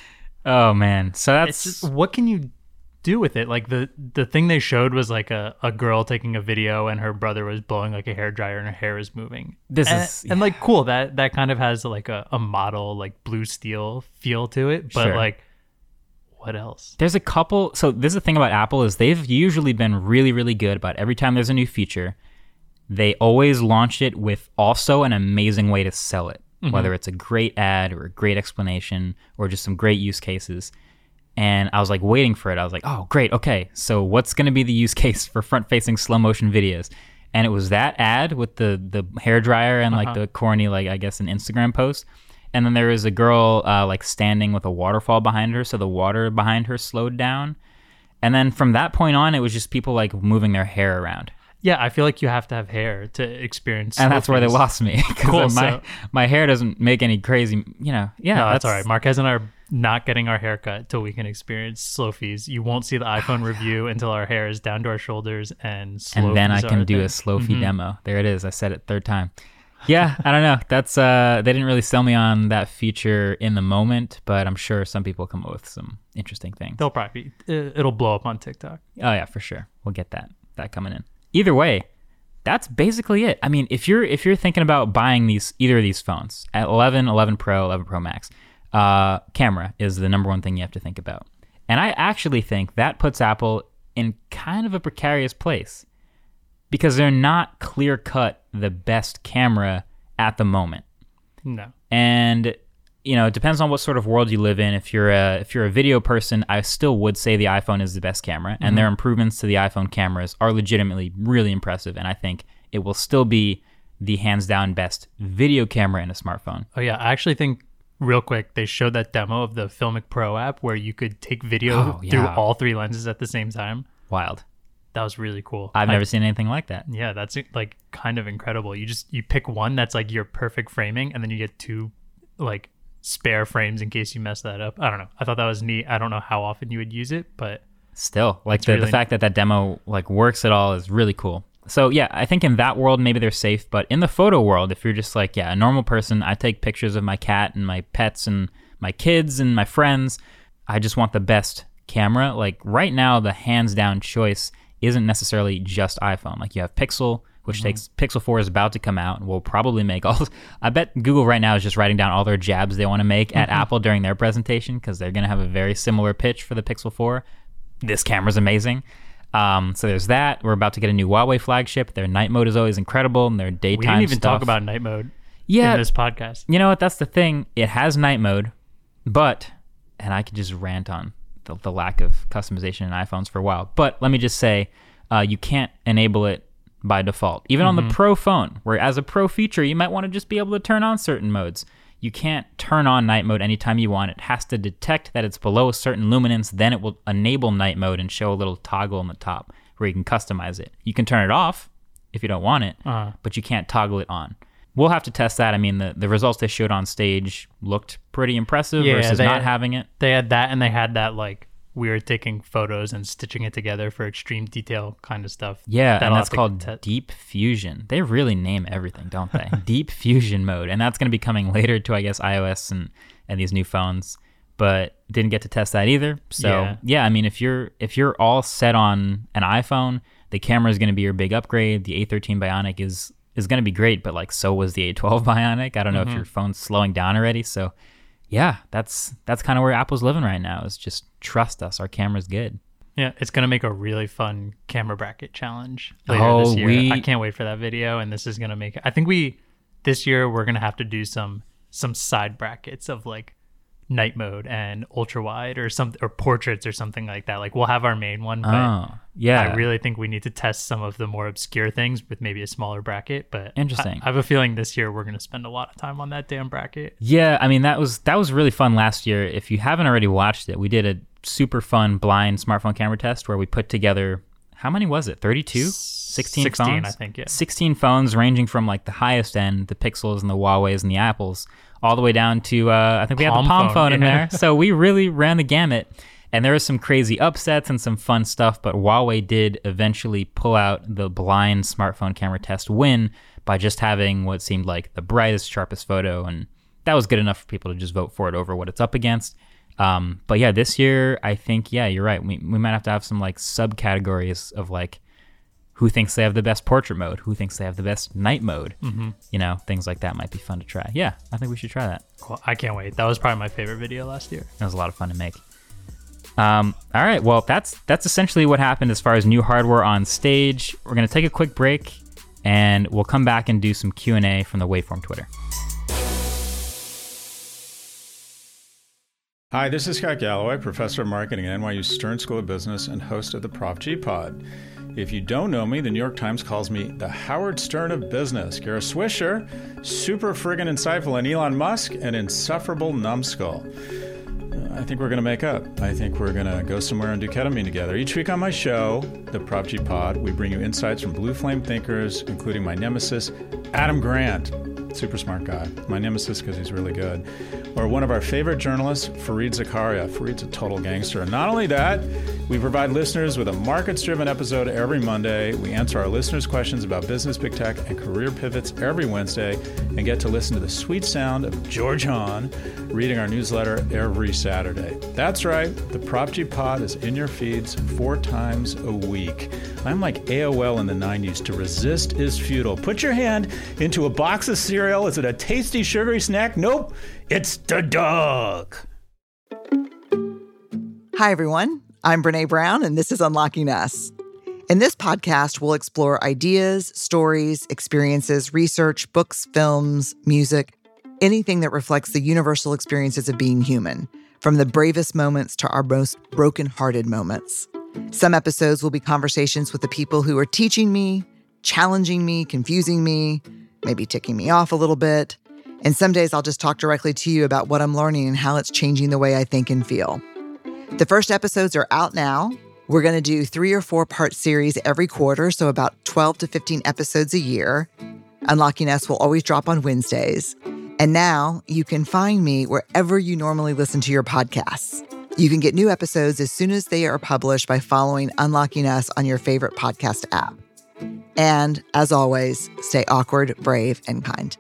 Oh man. So that's just, what can you do with it? Like the thing they showed was like a girl taking a video and her brother was blowing like a hairdryer and her hair is moving. And like, cool, that kind of has like a model like Blue Steel feel to it, but like, what else? There's a couple. So this is the thing about Apple, is they've usually been really, really good about every time there's a new feature, they always launch it with also an amazing way to sell it, whether it's a great ad or a great explanation or just some great use cases. And I was like waiting for it. I was like, oh, great. Okay, so what's going to be the use case for front-facing slow-motion videos? And it was that ad with the hairdryer and like the corny, like, I guess, an Instagram post. And then there was a girl like standing with a waterfall behind her, so the water behind her slowed down. And then from that point on, it was just people like moving their hair around. Yeah, I feel like you have to have hair to experience. And that's where they lost me. Cool. My hair doesn't make any crazy, you know. Yeah, no, that's all right. Marquez and I are not getting our hair cut till we can experience Slowfies. You won't see the iPhone review until our hair is down to our shoulders and Slowfies. And then I can do a Slowfie demo. There it is. I said it third time. Yeah, I don't know. That's they didn't really sell me on that feature in the moment, but I'm sure some people come up with some interesting things. They'll probably it'll blow up on TikTok. Oh yeah, for sure. We'll get that coming in. Either way, that's basically it. I mean, if you're thinking about buying either of these phones, at 11 Pro, 11 Pro Max, camera is the number one thing you have to think about. And I actually think that puts Apple in kind of a precarious place because they're not clear-cut the best camera at the moment. No. And you know, it depends on what sort of world you live in. If you're a video person, I still would say the iPhone is the best camera, and their improvements to the iPhone cameras are legitimately really impressive. And I think it will still be the hands down best video camera in a smartphone. Oh yeah, I actually think, real quick, they showed that demo of the Filmic Pro app where you could take video through all 3 lenses at the same time. Wild. That was really cool. I've never seen anything like that. Yeah, that's like kind of incredible. You pick one that's like your perfect framing, and then you get 2 like spare frames in case you mess that up. I don't know. I thought that was neat. I don't know how often you would use it, but still, like the fact that demo like works at all is really cool. So yeah, I think in that world maybe they're safe, but in the photo world, if you're just like, a normal person, I take pictures of my cat and my pets and my kids and my friends. I just want the best camera. Like right now, the hands down choice isn't necessarily just iPhone. Like you have Pixel, which takes Pixel 4 is about to come out and will probably make all. I bet Google right now is just writing down all their jabs they want to make at Apple during their presentation because they're going to have a very similar pitch for the Pixel 4. This camera's amazing. So there's that. We're about to get a new Huawei flagship. Their night mode is always incredible, and their daytime We didn't even stuff. talk about night mode in this podcast. You know what? That's the thing. It has night mode, but, and I could just rant on the lack of customization in iPhones for a while, but let me just say, you can't enable it by default. Even on the Pro phone, where as a Pro feature, you might want to just be able to turn on certain modes. You can't turn on night mode anytime you want. It has to detect that it's below a certain luminance, then it will enable night mode and show a little toggle on the top where you can customize it. You can turn it off if you don't want it, but you can't toggle it on. We'll have to test that. I mean, the results they showed on stage looked pretty impressive versus not having it. They had that, and they had that like weird taking photos and stitching it together for extreme detail kind of stuff. Yeah, and that's called Deep Fusion. They really name everything, don't they? Deep Fusion mode. And that's going to be coming later to, I guess, iOS and these new phones. But didn't get to test that either. So, yeah, I mean, if you're all set on an iPhone, the camera is going to be your big upgrade. The A13 Bionic is going to be great, but like so was the A12 Bionic. I don't know if your phone's slowing down already. So, yeah, that's kind of where Apple's living right now, is just trust us. Our camera's good. Yeah, it's going to make a really fun camera bracket challenge later this year. I can't wait for that video, and this is going to make it. I think this year we're going to have to do some side brackets of like night mode and ultra wide or portraits or something like that. Like we'll have our main one, but I really think we need to test some of the more obscure things with maybe a smaller bracket. But interesting. I have a feeling this year we're going to spend a lot of time on that damn bracket. Yeah, I mean that was really fun last year. If you haven't already watched it, we did a super fun blind smartphone camera test where we put together, how many was it? 32? 16 phones? I think, yeah. 16 phones ranging from like the highest end, the Pixels and the Huaweis and the Apples, all the way down to, I think we had the Palm phone in there. So we really ran the gamut. And there was some crazy upsets and some fun stuff, but Huawei did eventually pull out the blind smartphone camera test win by just having what seemed like the brightest, sharpest photo. And that was good enough for people to just vote for it over what it's up against. But yeah, this year, I think, yeah, you're right. We might have to have some like subcategories of like who thinks they have the best portrait mode, who thinks they have the best night mode. You know, things like that might be fun to try. Yeah, I think we should try that. Cool. I can't wait. That was probably my favorite video last year. That was a lot of fun to make. All right, well, that's essentially what happened as far as new hardware on stage. We're going to take a quick break, and we'll come back and do some Q&A from the Waveform Twitter. Hi, this is Scott Galloway, professor of marketing at NYU Stern School of Business and host of the Prof G Pod. If you don't know me, the New York Times calls me the Howard Stern of business. Kara Swisher, super friggin' insightful, and Elon Musk, an insufferable numbskull. I think we're going to make up. I think we're going to go somewhere and do ketamine together. Each week on my show, the Prop G Pod, we bring you insights from blue flame thinkers, including my nemesis, Adam Grant. Super smart guy. My nemesis because he's really good. Or one of our favorite journalists, Fareed Zakaria. Fareed's a total gangster. And not only that, we provide listeners with a markets-driven episode every Monday. We answer our listeners' questions about business, big tech, and career pivots every Wednesday, and get to listen to the sweet sound of George Hahn reading our newsletter every Saturday. That's right. The Prop G Pod is in your feeds 4 times a week. I'm like AOL in the 90s. To resist is futile. Put your hand into a box of cereal. Is it a tasty, sugary snack? Nope. It's the dog. Hi, everyone. I'm Brene Brown, and this is Unlocking Us. In this podcast, we'll explore ideas, stories, experiences, research, books, films, music, anything that reflects the universal experiences of being human, from the bravest moments to our most broken-hearted moments. Some episodes will be conversations with the people who are teaching me, challenging me, confusing me, maybe ticking me off a little bit. And some days I'll just talk directly to you about what I'm learning and how it's changing the way I think and feel. The first episodes are out now. We're going to do 3 or 4 part series every quarter, so about 12 to 15 episodes a year. Unlocking Us will always drop on Wednesdays. And now you can find me wherever you normally listen to your podcasts. You can get new episodes as soon as they are published by following Unlocking Us on your favorite podcast app. And as always, stay awkward, brave, and kind.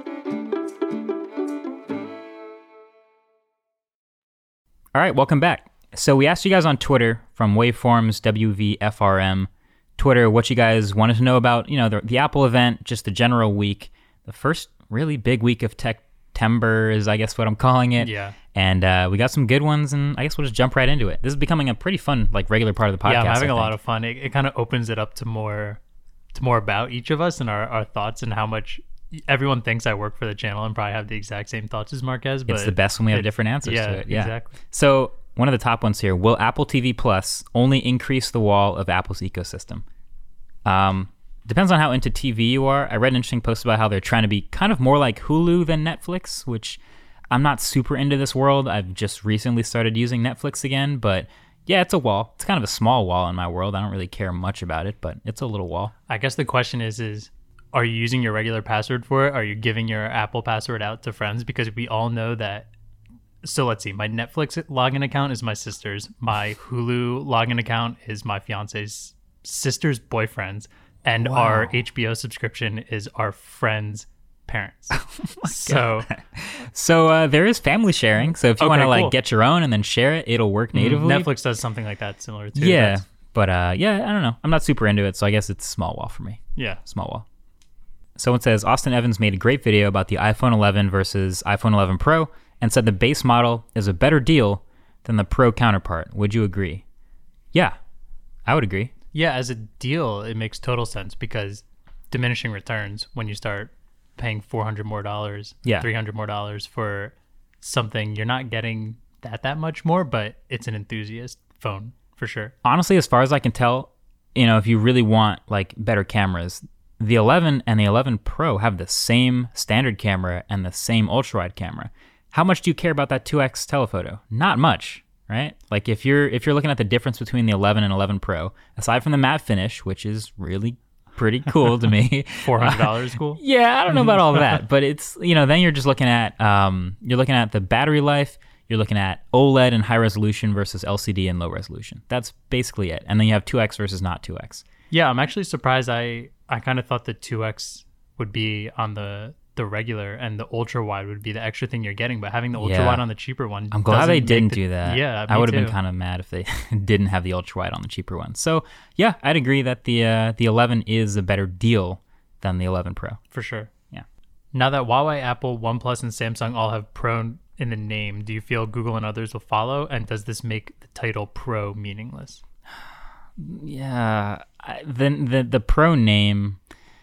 All right, welcome back. So we asked you guys on Twitter from Waveforms, WVFRM, Twitter, what you guys wanted to know about, you know, the Apple event, just the general week, the first really big week of tech September is, I guess, what I'm calling it. Yeah. And we got some good ones, and I guess we'll just jump right into it. This is becoming a pretty fun, like, regular part of the podcast. Yeah, I'm having a lot of fun. It kind of opens it up to more about each of us and our thoughts and how much everyone thinks I work for the channel and probably have the exact same thoughts as Marquez. But it's the best when we have different answers to it. Yeah, exactly. So one of the top ones here, will Apple TV Plus only increase the wall of Apple's ecosystem? Depends on how into TV you are. I read an interesting post about how they're trying to be kind of more like Hulu than Netflix, which I'm not super into this world. I've just recently started using Netflix again, but yeah, it's a wall. It's kind of a small wall in my world. I don't really care much about it, but it's a little wall. I guess the question is are you using your regular password for it? Are you giving your Apple password out to friends? Because we all know that. So let's see. My Netflix login account is my sister's. My Hulu login account is my fiance's sister's boyfriend's. And our HBO subscription is our friend's parents. So there is family sharing. So if you want to like cool. get your own and then share it, it'll work natively. Netflix does something like that similar too. Yeah. But yeah, I don't know. I'm not super into it. So I guess it's a small wall for me. Yeah. Small wall. Someone says, Austin Evans made a great video about the iPhone 11 versus iPhone 11 Pro and said the base model is a better deal than the Pro counterpart. Would you agree? Yeah, I would agree. Yeah, as a deal, it makes total sense because diminishing returns when you start paying $400 more, $300 more for something, you're not getting that much more, but it's an enthusiast phone for sure. Honestly, as far as I can tell, if you really want like better cameras, the 11 and the 11 Pro have the same standard camera and the same ultra-wide camera. How much do you care about that 2x telephoto? Not much. Right? Like if you're looking at the difference between the 11 and 11 Pro, aside from the matte finish, which is really pretty cool to me. $400 cool? Yeah, I don't know about all that, but it's, then you're just looking at the battery life, you're looking at OLED and high resolution versus LCD and low resolution. That's basically it. And then you have 2x versus not 2x. Yeah, I'm actually surprised. I kind of thought the 2x would be on the regular and the ultra wide would be the extra thing you're getting, but having the ultra wide on the cheaper one, I'm glad they didn't do that. Yeah, I would have been kind of mad if they didn't have the ultra wide on the cheaper one. So yeah, I'd agree that the 11 is a better deal than the 11 Pro for sure. Yeah. Now that Huawei, Apple, OnePlus, and Samsung all have Pro in the name, do you feel Google and others will follow? And does this make the title Pro meaningless? Yeah, the Pro name.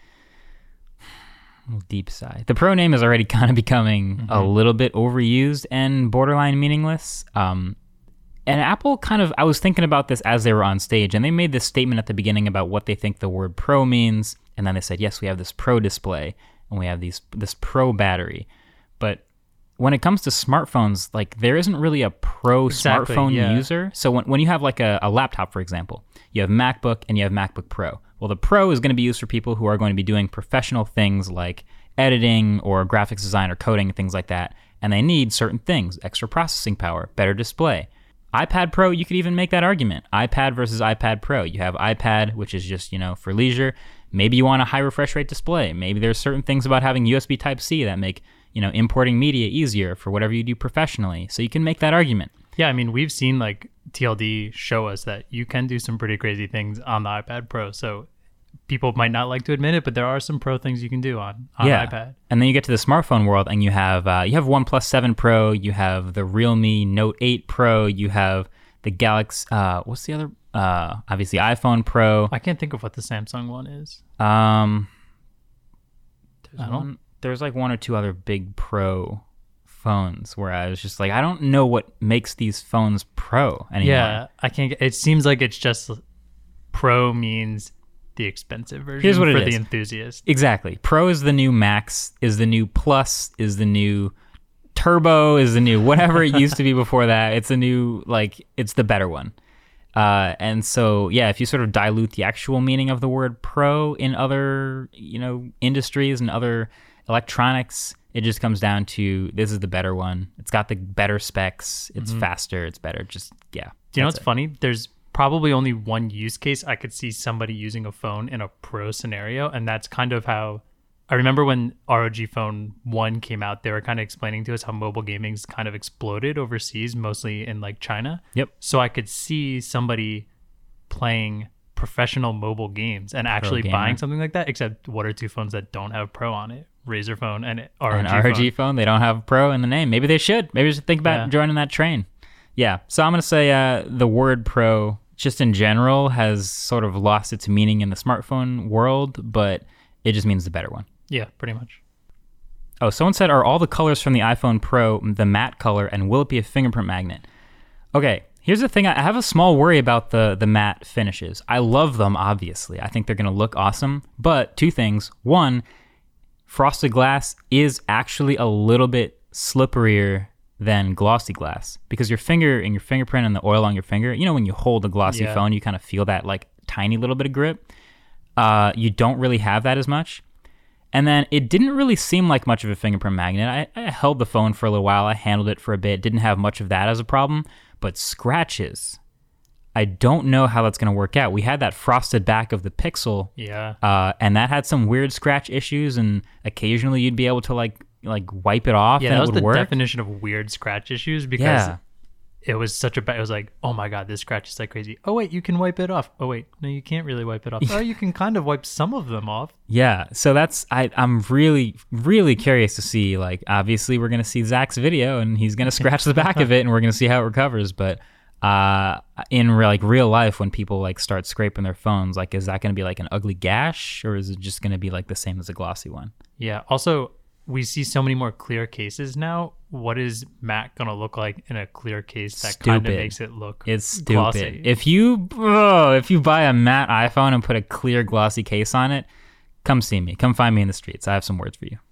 Deep sigh. The Pro name is already kind of becoming a little bit overused and borderline meaningless. And Apple I was thinking about this as they were on stage, and they made this statement at the beginning about what they think the word Pro means. And then they said, yes, we have this Pro display and we have this Pro battery. But when it comes to smartphones, like there isn't really a Pro smartphone user. So when you have like a laptop, for example, you have MacBook and you have MacBook Pro. Well, the Pro is going to be used for people who are going to be doing professional things like editing or graphics design or coding and things like that. And they need certain things, extra processing power, better display. iPad Pro, you could even make that argument. iPad versus iPad Pro. You have iPad, which is just, for leisure. Maybe you want a high refresh rate display. Maybe there's certain things about having USB Type-C that make, importing media easier for whatever you do professionally. So you can make that argument. Yeah, I mean, we've seen like TLD show us that you can do some pretty crazy things on the iPad Pro. So people might not like to admit it, but there are some Pro things you can do on iPad. And then you get to the smartphone world, and you have OnePlus 7 Pro, you have the Realme Note 8 Pro, you have the Galaxy. What's the other? Obviously iPhone Pro. I can't think of what the Samsung one is. There's like one or two other big Pro phones where I was just like, I don't know what makes these phones Pro anymore. Yeah, I can't. It seems like it's just Pro means the expensive version. Here's what for it the is. enthusiast. Exactly. Pro is the new Max, is the new Plus, is the new Turbo, is the new whatever it used to be before that. It's a new, it's the better one. And so, yeah, if you sort of dilute the actual meaning of the word Pro in other, industries and other electronics, it just comes down to this is the better one. It's got the better specs. It's faster. It's better. Just, yeah. Do you know what's funny? There's probably only one use case I could see somebody using a phone in a Pro scenario, and that's kind of how I remember when ROG Phone 1 came out, they were kind of explaining to us how mobile gaming's kind of exploded overseas, mostly in like China. Yep. So I could see somebody playing professional mobile games and actually buying something like that, except one or two phones that don't have Pro on it. Razer phone and An ROG phone. phone. They don't have Pro in the name. Maybe they should. Maybe they should think about joining that train. Yeah. So I'm going to say the word Pro, just in general, has sort of lost its meaning in the smartphone world, but it just means the better one. Yeah, pretty much. Oh, someone said, are all the colors from the iPhone Pro the matte color, and will it be a fingerprint magnet? Okay, here's the thing. I have a small worry about the matte finishes. I love them, obviously. I think they're going to look awesome. But two things. One, frosted glass is actually a little bit slipperier than glossy glass, because your finger and your fingerprint and the oil on your finger, you know, when you hold a glossy phone, you kind of feel that like tiny little bit of grip. You don't really have that as much. And then it didn't really seem like much of a fingerprint magnet. I held the phone for a little while. I handled it for a bit. Didn't have much of that as a problem. But scratches, I don't know how that's going to work out. We had that frosted back of the Pixel. Yeah. And that had some weird scratch issues. And occasionally you'd be able to like wipe it off and that it was would the work. definition of weird scratch issues, because it was such a bad, it was like, oh my God, this scratch is like crazy. Oh wait, you can wipe it off. Oh wait, no, you can't really wipe it off. Oh, you can kind of wipe some of them off. Yeah. So that's, I'm really, really curious to see, like, obviously we're going to see Zach's video and he's going to scratch the back of it and we're going to see how it recovers. But in real life, when people like start scraping their phones, like, is that going to be like an ugly gash, or is it just going to be like the same as a glossy one? Yeah. Also, we see so many more clear cases now. What is matte going to look like in a clear case that kind of makes it look glossy? If you buy a matte iPhone and put a clear glossy case on it, come see me. Come find me in the streets. I have some words for you.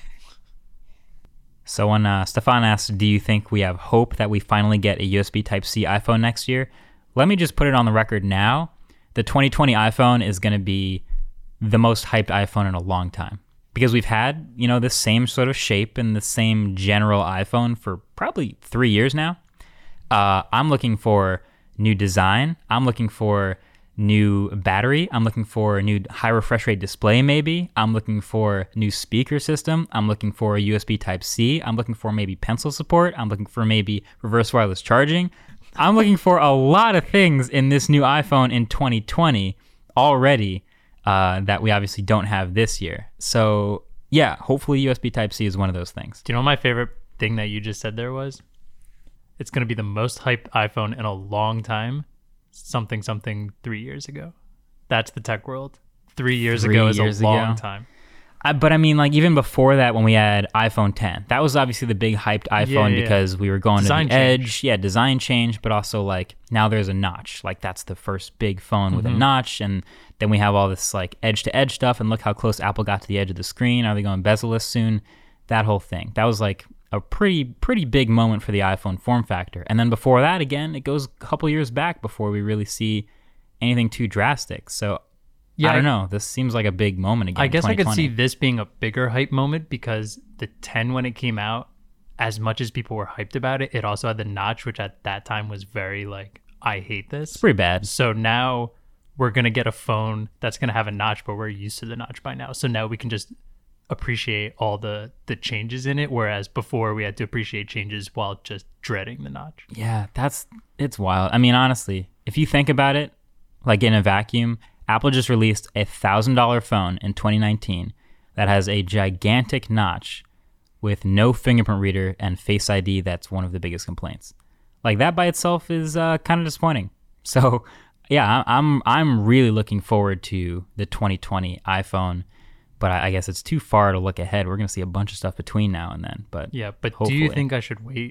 So when Stefan asked, do you think we have hope that we finally get a USB Type-C iPhone next year? Let me just put it on the record now. The 2020 iPhone is going to be the most hyped iPhone in a long time. Because we've had, this same sort of shape and the same general iPhone for probably 3 years now. I'm looking for new design. I'm looking for new battery. I'm looking for a new high refresh rate display maybe. I'm looking for new speaker system. I'm looking for a USB Type-C. I'm looking for maybe pencil support. I'm looking for maybe reverse wireless charging. I'm looking for a lot of things in this new iPhone in 2020 already. That we obviously don't have this year. So yeah, hopefully USB Type-C is one of those things. Do you know what my favorite thing that you just said there was? It's going to be the most hyped iPhone in a long time. Something 3 years ago. That's the tech world. 3 years ago is a long time. But I mean, like, even before that, when we had iPhone 10, that was obviously the big hyped iPhone because we were going design to the edge. Yeah, design change, but also like now there's a notch. Like that's the first big phone with a notch, and then we have all this like edge to edge stuff. And look how close Apple got to the edge of the screen. Are they going bezel-less soon? That whole thing. That was like a pretty big moment for the iPhone form factor. And then before that, again, it goes a couple years back before we really see anything too drastic. So. Yeah, I don't know. This seems like a big moment again. I guess I could see this being a bigger hype moment because the 10, when it came out, as much as people were hyped about it, it also had the notch, which at that time was very like, I hate this. It's pretty bad. So now we're going to get a phone that's going to have a notch, but we're used to the notch by now. So now we can just appreciate all the changes in it, whereas before we had to appreciate changes while just dreading the notch. Yeah, it's wild. I mean, honestly, if you think about it, like in a vacuum, Apple just released a $1,000 phone in 2019 that has a gigantic notch with no fingerprint reader and Face ID. That's one of the biggest complaints. Like that by itself is kind of disappointing. So yeah, I'm really looking forward to the 2020 iPhone, but I guess it's too far to look ahead. We're going to see a bunch of stuff between now and then. But yeah, but hopefully. Do you think I should wait?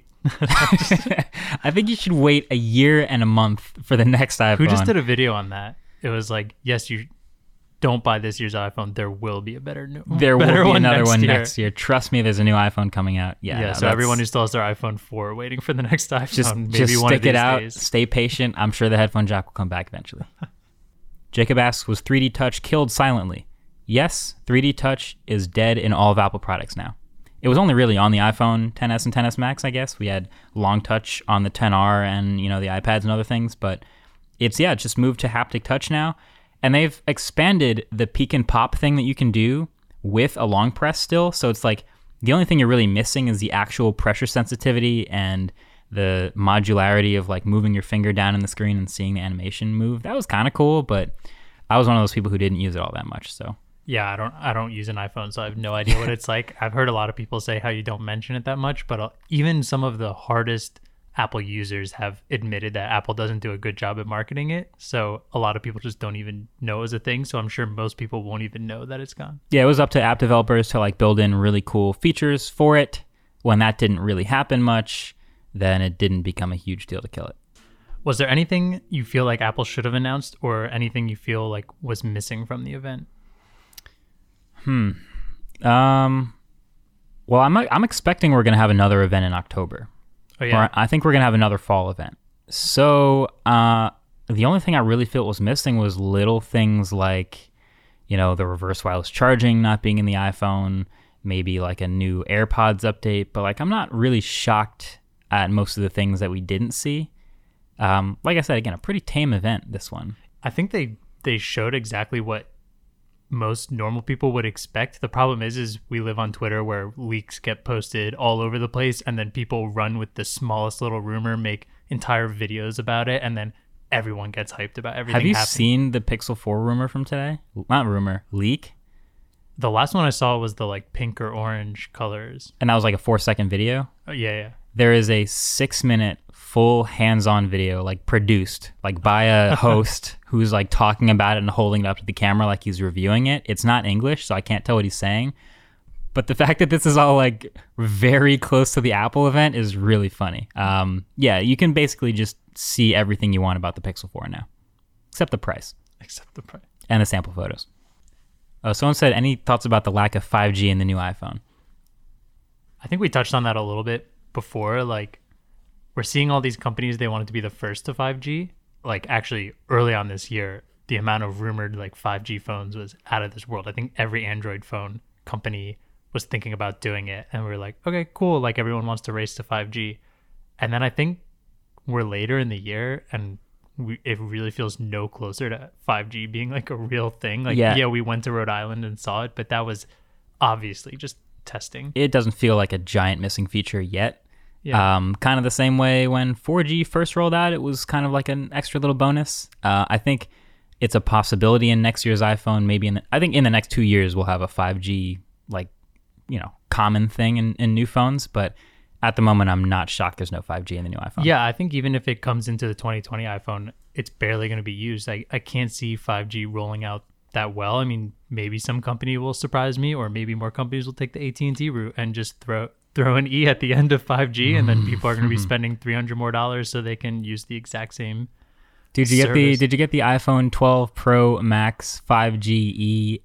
I think you should wait a year and a month for the next iPhone. Who just did a video on that? It was like, yes, you don't buy this year's iPhone. There will be a better one. There will be another one next year. Trust me, there's a new iPhone coming out. Yeah. So everyone who still has their iPhone 4 waiting for the next iPhone. Just stick it out. Stay patient. I'm sure the headphone jack will come back eventually. Jacob asks, was 3D Touch killed silently? Yes, 3D Touch is dead in all of Apple products now. It was only really on the iPhone XS and XS Max, I guess. We had Long Touch on the XR and the iPads and other things, but it's just moved to haptic touch now. And they've expanded the peek and pop thing that you can do with a long press still. So it's like the only thing you're really missing is the actual pressure sensitivity and the modularity of like moving your finger down in the screen and seeing the animation move. That was kind of cool, but I was one of those people who didn't use it all that much. So Yeah, I don't use an iPhone, so I have no idea what it's like. I've heard a lot of people say how you don't mention it that much, but even some of the hardest Apple users have admitted that Apple doesn't do a good job at marketing it. So a lot of people just don't even know it's a thing. So I'm sure most people won't even know that it's gone. Yeah, it was up to app developers to like build in really cool features for it. When that didn't really happen much, then it didn't become a huge deal to kill it. Was there anything you feel like Apple should have announced, or anything you feel like was missing from the event? Well, I'm expecting we're going to have another event in October. Oh, yeah. Or I think we're going to have another fall event. So the only thing I really feel was missing was little things like, you know, the reverse wireless charging not being in the iPhone, maybe like a new AirPods update. But like, I'm not really shocked at most of the things that we didn't see. Like I said, again, a pretty tame event, this one. I think they showed exactly what most normal people would expect. The problem is we live on Twitter where leaks get posted all over the place, and then people run with the smallest little rumor, make entire videos about it, and then everyone gets hyped about everything. Have you happening. seen the Pixel 4 rumor from today? Not rumor, leak. The last one I saw was the like pink or orange colors. And that was like a 4-second video? Oh, yeah. There is a 6-minute full hands-on video, like produced, like by a host who's like talking about it and holding it up to the camera like he's reviewing it. It's not English, so I can't tell what he's saying. But the fact that this is all like very close to the Apple event is really funny. Yeah, you can basically just see everything you want about the Pixel 4 now, except the price. And the sample photos. Oh, someone said, any thoughts about the lack of 5G in the new iPhone? I think we touched on that a little bit before. Like, we're seeing all these companies, they wanted to be the first to 5G. Like, actually, early on this year, the amount of rumored like 5G phones was out of this world. I think every Android phone company was thinking about doing it. And we were like, okay, cool. Like, everyone wants to race to 5G. And then I think we're later in the year, and it really feels no closer to 5G being like a real thing. Like, yeah, we went to Rhode Island and saw it, but that was obviously just testing. It doesn't feel like a giant missing feature yet. Yeah. Kind of the same way when 4G first rolled out, it was kind of like an extra little bonus. I think it's a possibility in next year's iPhone. Maybe I think in the next 2 years we'll have a 5G like, you know, common thing in new phones. But at the moment, I'm not shocked there's no 5G in the new iPhone. Yeah, I think even if it comes into the 2020 iPhone, it's barely going to be used. I can't see 5G rolling out that well. I mean, maybe some company will surprise me, or maybe more companies will take the AT&T route and just throw an E at the end of 5G, and then people are going to be spending $300 more so they can use the exact same. Did you get the iPhone 12 Pro Max 5G E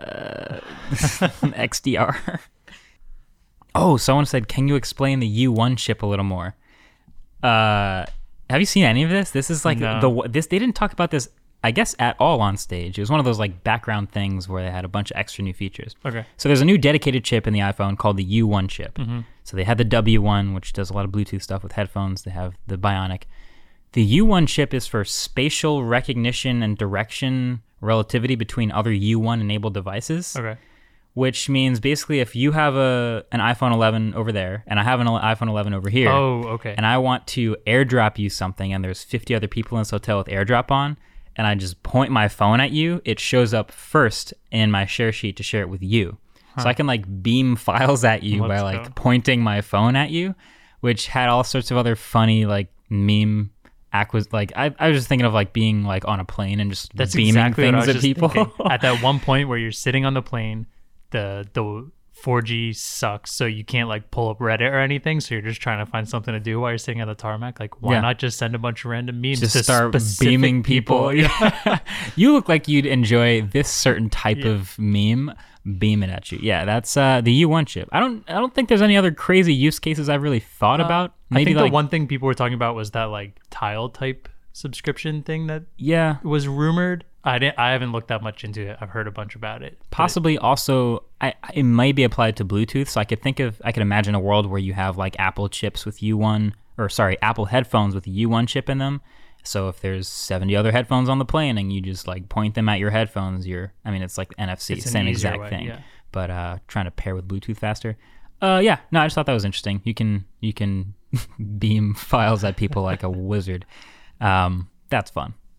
XDR? Oh, someone said, can you explain the U1 chip a little more? Have you seen any of this? This is like they didn't talk about this, I guess, at all on stage. It was one of those like background things where they had a bunch of extra new features. Okay. So there's a new dedicated chip in the iPhone called the U1 chip. Mm-hmm. So they had the W1, which does a lot of Bluetooth stuff with headphones. They have the Bionic. The U1 chip is for spatial recognition and direction relativity between other U1 enabled devices. Okay. Which means basically if you have an iPhone 11 over there and I have an iPhone 11 over here. Oh, okay. And I want to airdrop you something and there's 50 other people in this hotel with airdrop on, and I just point my phone at you, it shows up first in my share sheet to share it with you. So I can like beam files at you by like pointing my phone at you, which had all sorts of other funny like meme I was just thinking of like being like on a plane and just beaming exactly things at people. At that one point where you're sitting on the plane, the 4G sucks, so you can't like pull up Reddit or anything, so you're just trying to find something to do while you're sitting on the tarmac. Like, why not just send a bunch of random memes just to start beaming people? Yeah. You look like you'd enjoy this certain type of meme. Beam it at you. Yeah, that's the U1 chip. I don't think there's any other crazy use cases I've really thought about. Maybe I think like, the one thing people were talking about was that like tile type subscription thing that was rumored. I haven't looked that much into it. I've heard a bunch about it. Possibly also it might be applied to Bluetooth. So I could imagine a world where you have like Apple chips with Apple headphones with a U1 chip in them. So if there's 70 other headphones on the plane and you just like point them at your headphones, it's like NFC, same exact thing. Yeah. But trying to pair with Bluetooth faster. I just thought that was interesting. You can beam files at people like a wizard. That's fun.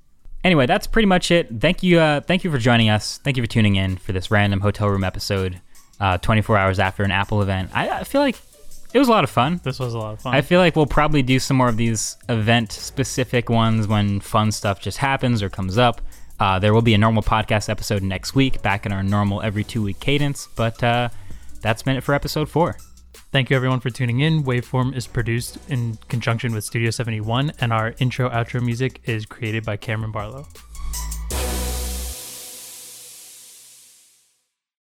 Anyway, that's pretty much it. Thank you for joining us. Thank you for tuning in for this random hotel room episode, 24 hours after an Apple event. I feel like it was a lot of fun. This was a lot of fun. I feel like we'll probably do some more of these event-specific ones when fun stuff just happens or comes up. There will be a normal podcast episode next week, back in our normal every 2-week cadence, but that's been it for episode 4. Thank you everyone for tuning in. Waveform is produced in conjunction with Studio 71, and our intro-outro music is created by Cameron Barlow.